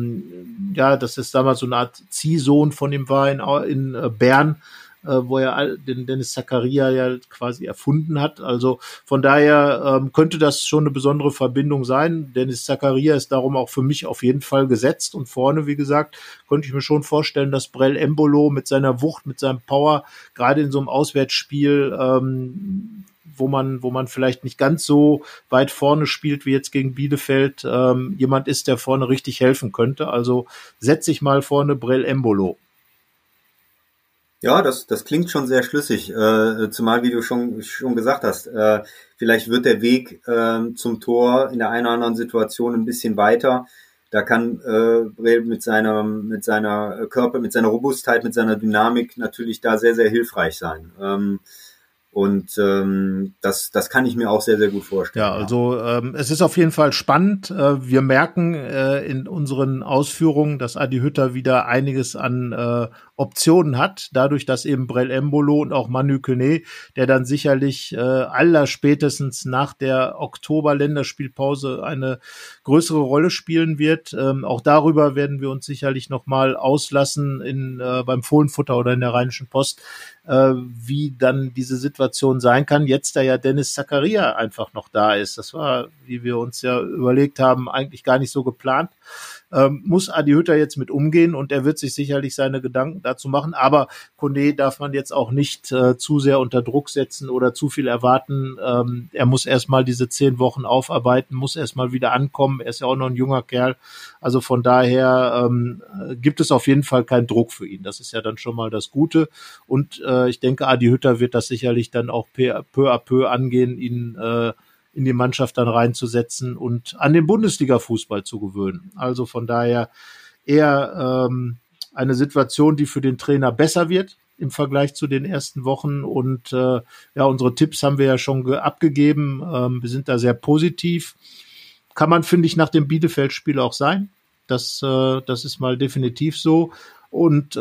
dass es damals so eine Art Ziehsohn von ihm war in Bern, wo er den Dennis Zakaria ja quasi erfunden hat. Also von daher könnte das schon eine besondere Verbindung sein. Dennis Zakaria ist darum auch für mich auf jeden Fall gesetzt. Und vorne, wie gesagt, könnte ich mir schon vorstellen, dass Brel Embolo mit seiner Wucht, mit seinem Power, gerade in so einem Auswärtsspiel, wo man vielleicht nicht ganz so weit vorne spielt wie jetzt gegen Bielefeld, jemand ist, der vorne richtig helfen könnte. Also setze ich mal vorne Brel Embolo. Ja, das klingt schon sehr schlüssig, zumal, wie du schon gesagt hast, vielleicht wird der Weg zum Tor in der einen oder anderen Situation ein bisschen weiter. Da kann Brel mit seiner Körper, mit seiner Robustheit, mit seiner Dynamik natürlich da sehr, sehr hilfreich sein. Und das kann ich mir auch sehr, sehr gut vorstellen. Ja, also es ist auf jeden Fall spannend. Wir merken in unseren Ausführungen, dass Adi Hütter wieder einiges an Optionen hat, dadurch, dass eben Brel Embolo und auch Manu Koné, der dann sicherlich allerspätestens nach der Oktober-Länderspielpause eine größere Rolle spielen wird. Auch darüber werden wir uns sicherlich nochmal auslassen beim Fohlenfutter oder in der Rheinischen Post, wie dann diese Situation sein kann, jetzt da ja Dennis Zakaria einfach noch da ist. Das war, wie wir uns ja überlegt haben, eigentlich gar nicht so geplant. Muss Adi Hütter jetzt mit umgehen und er wird sich sicherlich seine Gedanken dazu machen, aber Koné darf man jetzt auch nicht zu sehr unter Druck setzen oder zu viel erwarten. Er muss erstmal diese 10 Wochen aufarbeiten, muss erstmal wieder ankommen, er ist ja auch noch ein junger Kerl, also von daher gibt es auf jeden Fall keinen Druck für ihn, das ist ja dann schon mal das Gute und ich denke, Adi Hütter wird das sicherlich dann auch peu à peu angehen, ihn in die Mannschaft dann reinzusetzen und an den Bundesliga-Fußball zu gewöhnen. Also von daher eher eine Situation, die für den Trainer besser wird, im Vergleich zu den ersten Wochen und unsere Tipps haben wir ja schon abgegeben. Wir sind da sehr positiv. Kann man, finde ich, nach dem Bielefeld-Spiel auch sein. Das ist mal definitiv so. Und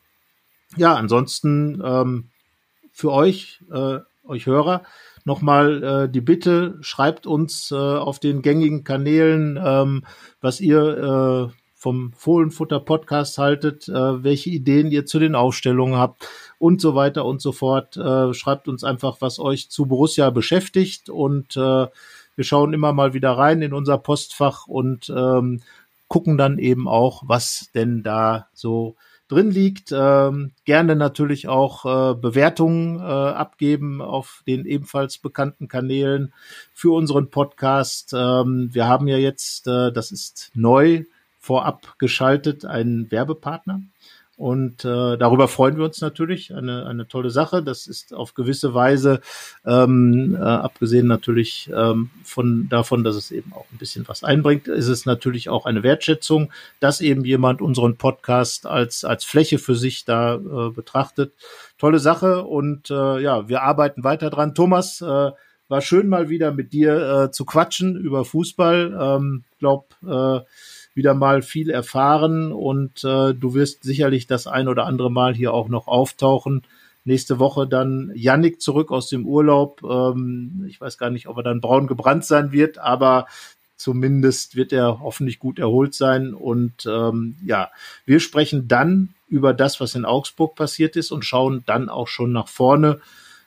ansonsten für euch Hörer nochmal die Bitte, schreibt uns auf den gängigen Kanälen, was ihr vom Fohlenfutter-Podcast haltet, welche Ideen ihr zu den Aufstellungen habt und so weiter und so fort. Schreibt uns einfach, was euch zu Borussia beschäftigt und wir schauen immer mal wieder rein in unser Postfach und gucken dann eben auch, was denn da so drin liegt. Gerne natürlich auch Bewertungen abgeben auf den ebenfalls bekannten Kanälen für unseren Podcast. Wir haben ja jetzt, das ist neu, vorab geschaltet, einen Werbepartner. Und darüber freuen wir uns natürlich. Eine tolle Sache. Das ist auf gewisse Weise, abgesehen natürlich davon, dass es eben auch ein bisschen was einbringt, ist es natürlich auch eine Wertschätzung, dass eben jemand unseren Podcast als Fläche für sich da betrachtet. Tolle Sache und wir arbeiten weiter dran. Thomas, war schön mal wieder mit dir zu quatschen über Fußball. Wieder mal viel erfahren und du wirst sicherlich das ein oder andere Mal hier auch noch auftauchen. Nächste Woche dann Yannick zurück aus dem Urlaub. Ich weiß gar nicht, ob er dann braun gebrannt sein wird, aber zumindest wird er hoffentlich gut erholt sein. Und wir sprechen dann über das, was in Augsburg passiert ist und schauen dann auch schon nach vorne.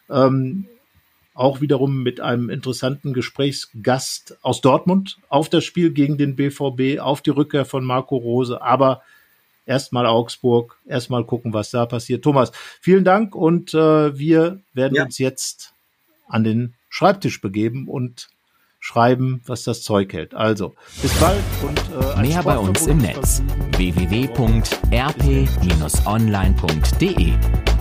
Auch wiederum mit einem interessanten Gesprächsgast aus Dortmund auf das Spiel gegen den BVB, auf die Rückkehr von Marco Rose, aber erstmal Augsburg, erstmal gucken, was da passiert. Thomas, vielen Dank und wir werden uns jetzt an den Schreibtisch begeben und schreiben, was das Zeug hält. Also, bis bald und mehr bei uns im Netz www.rp-online.de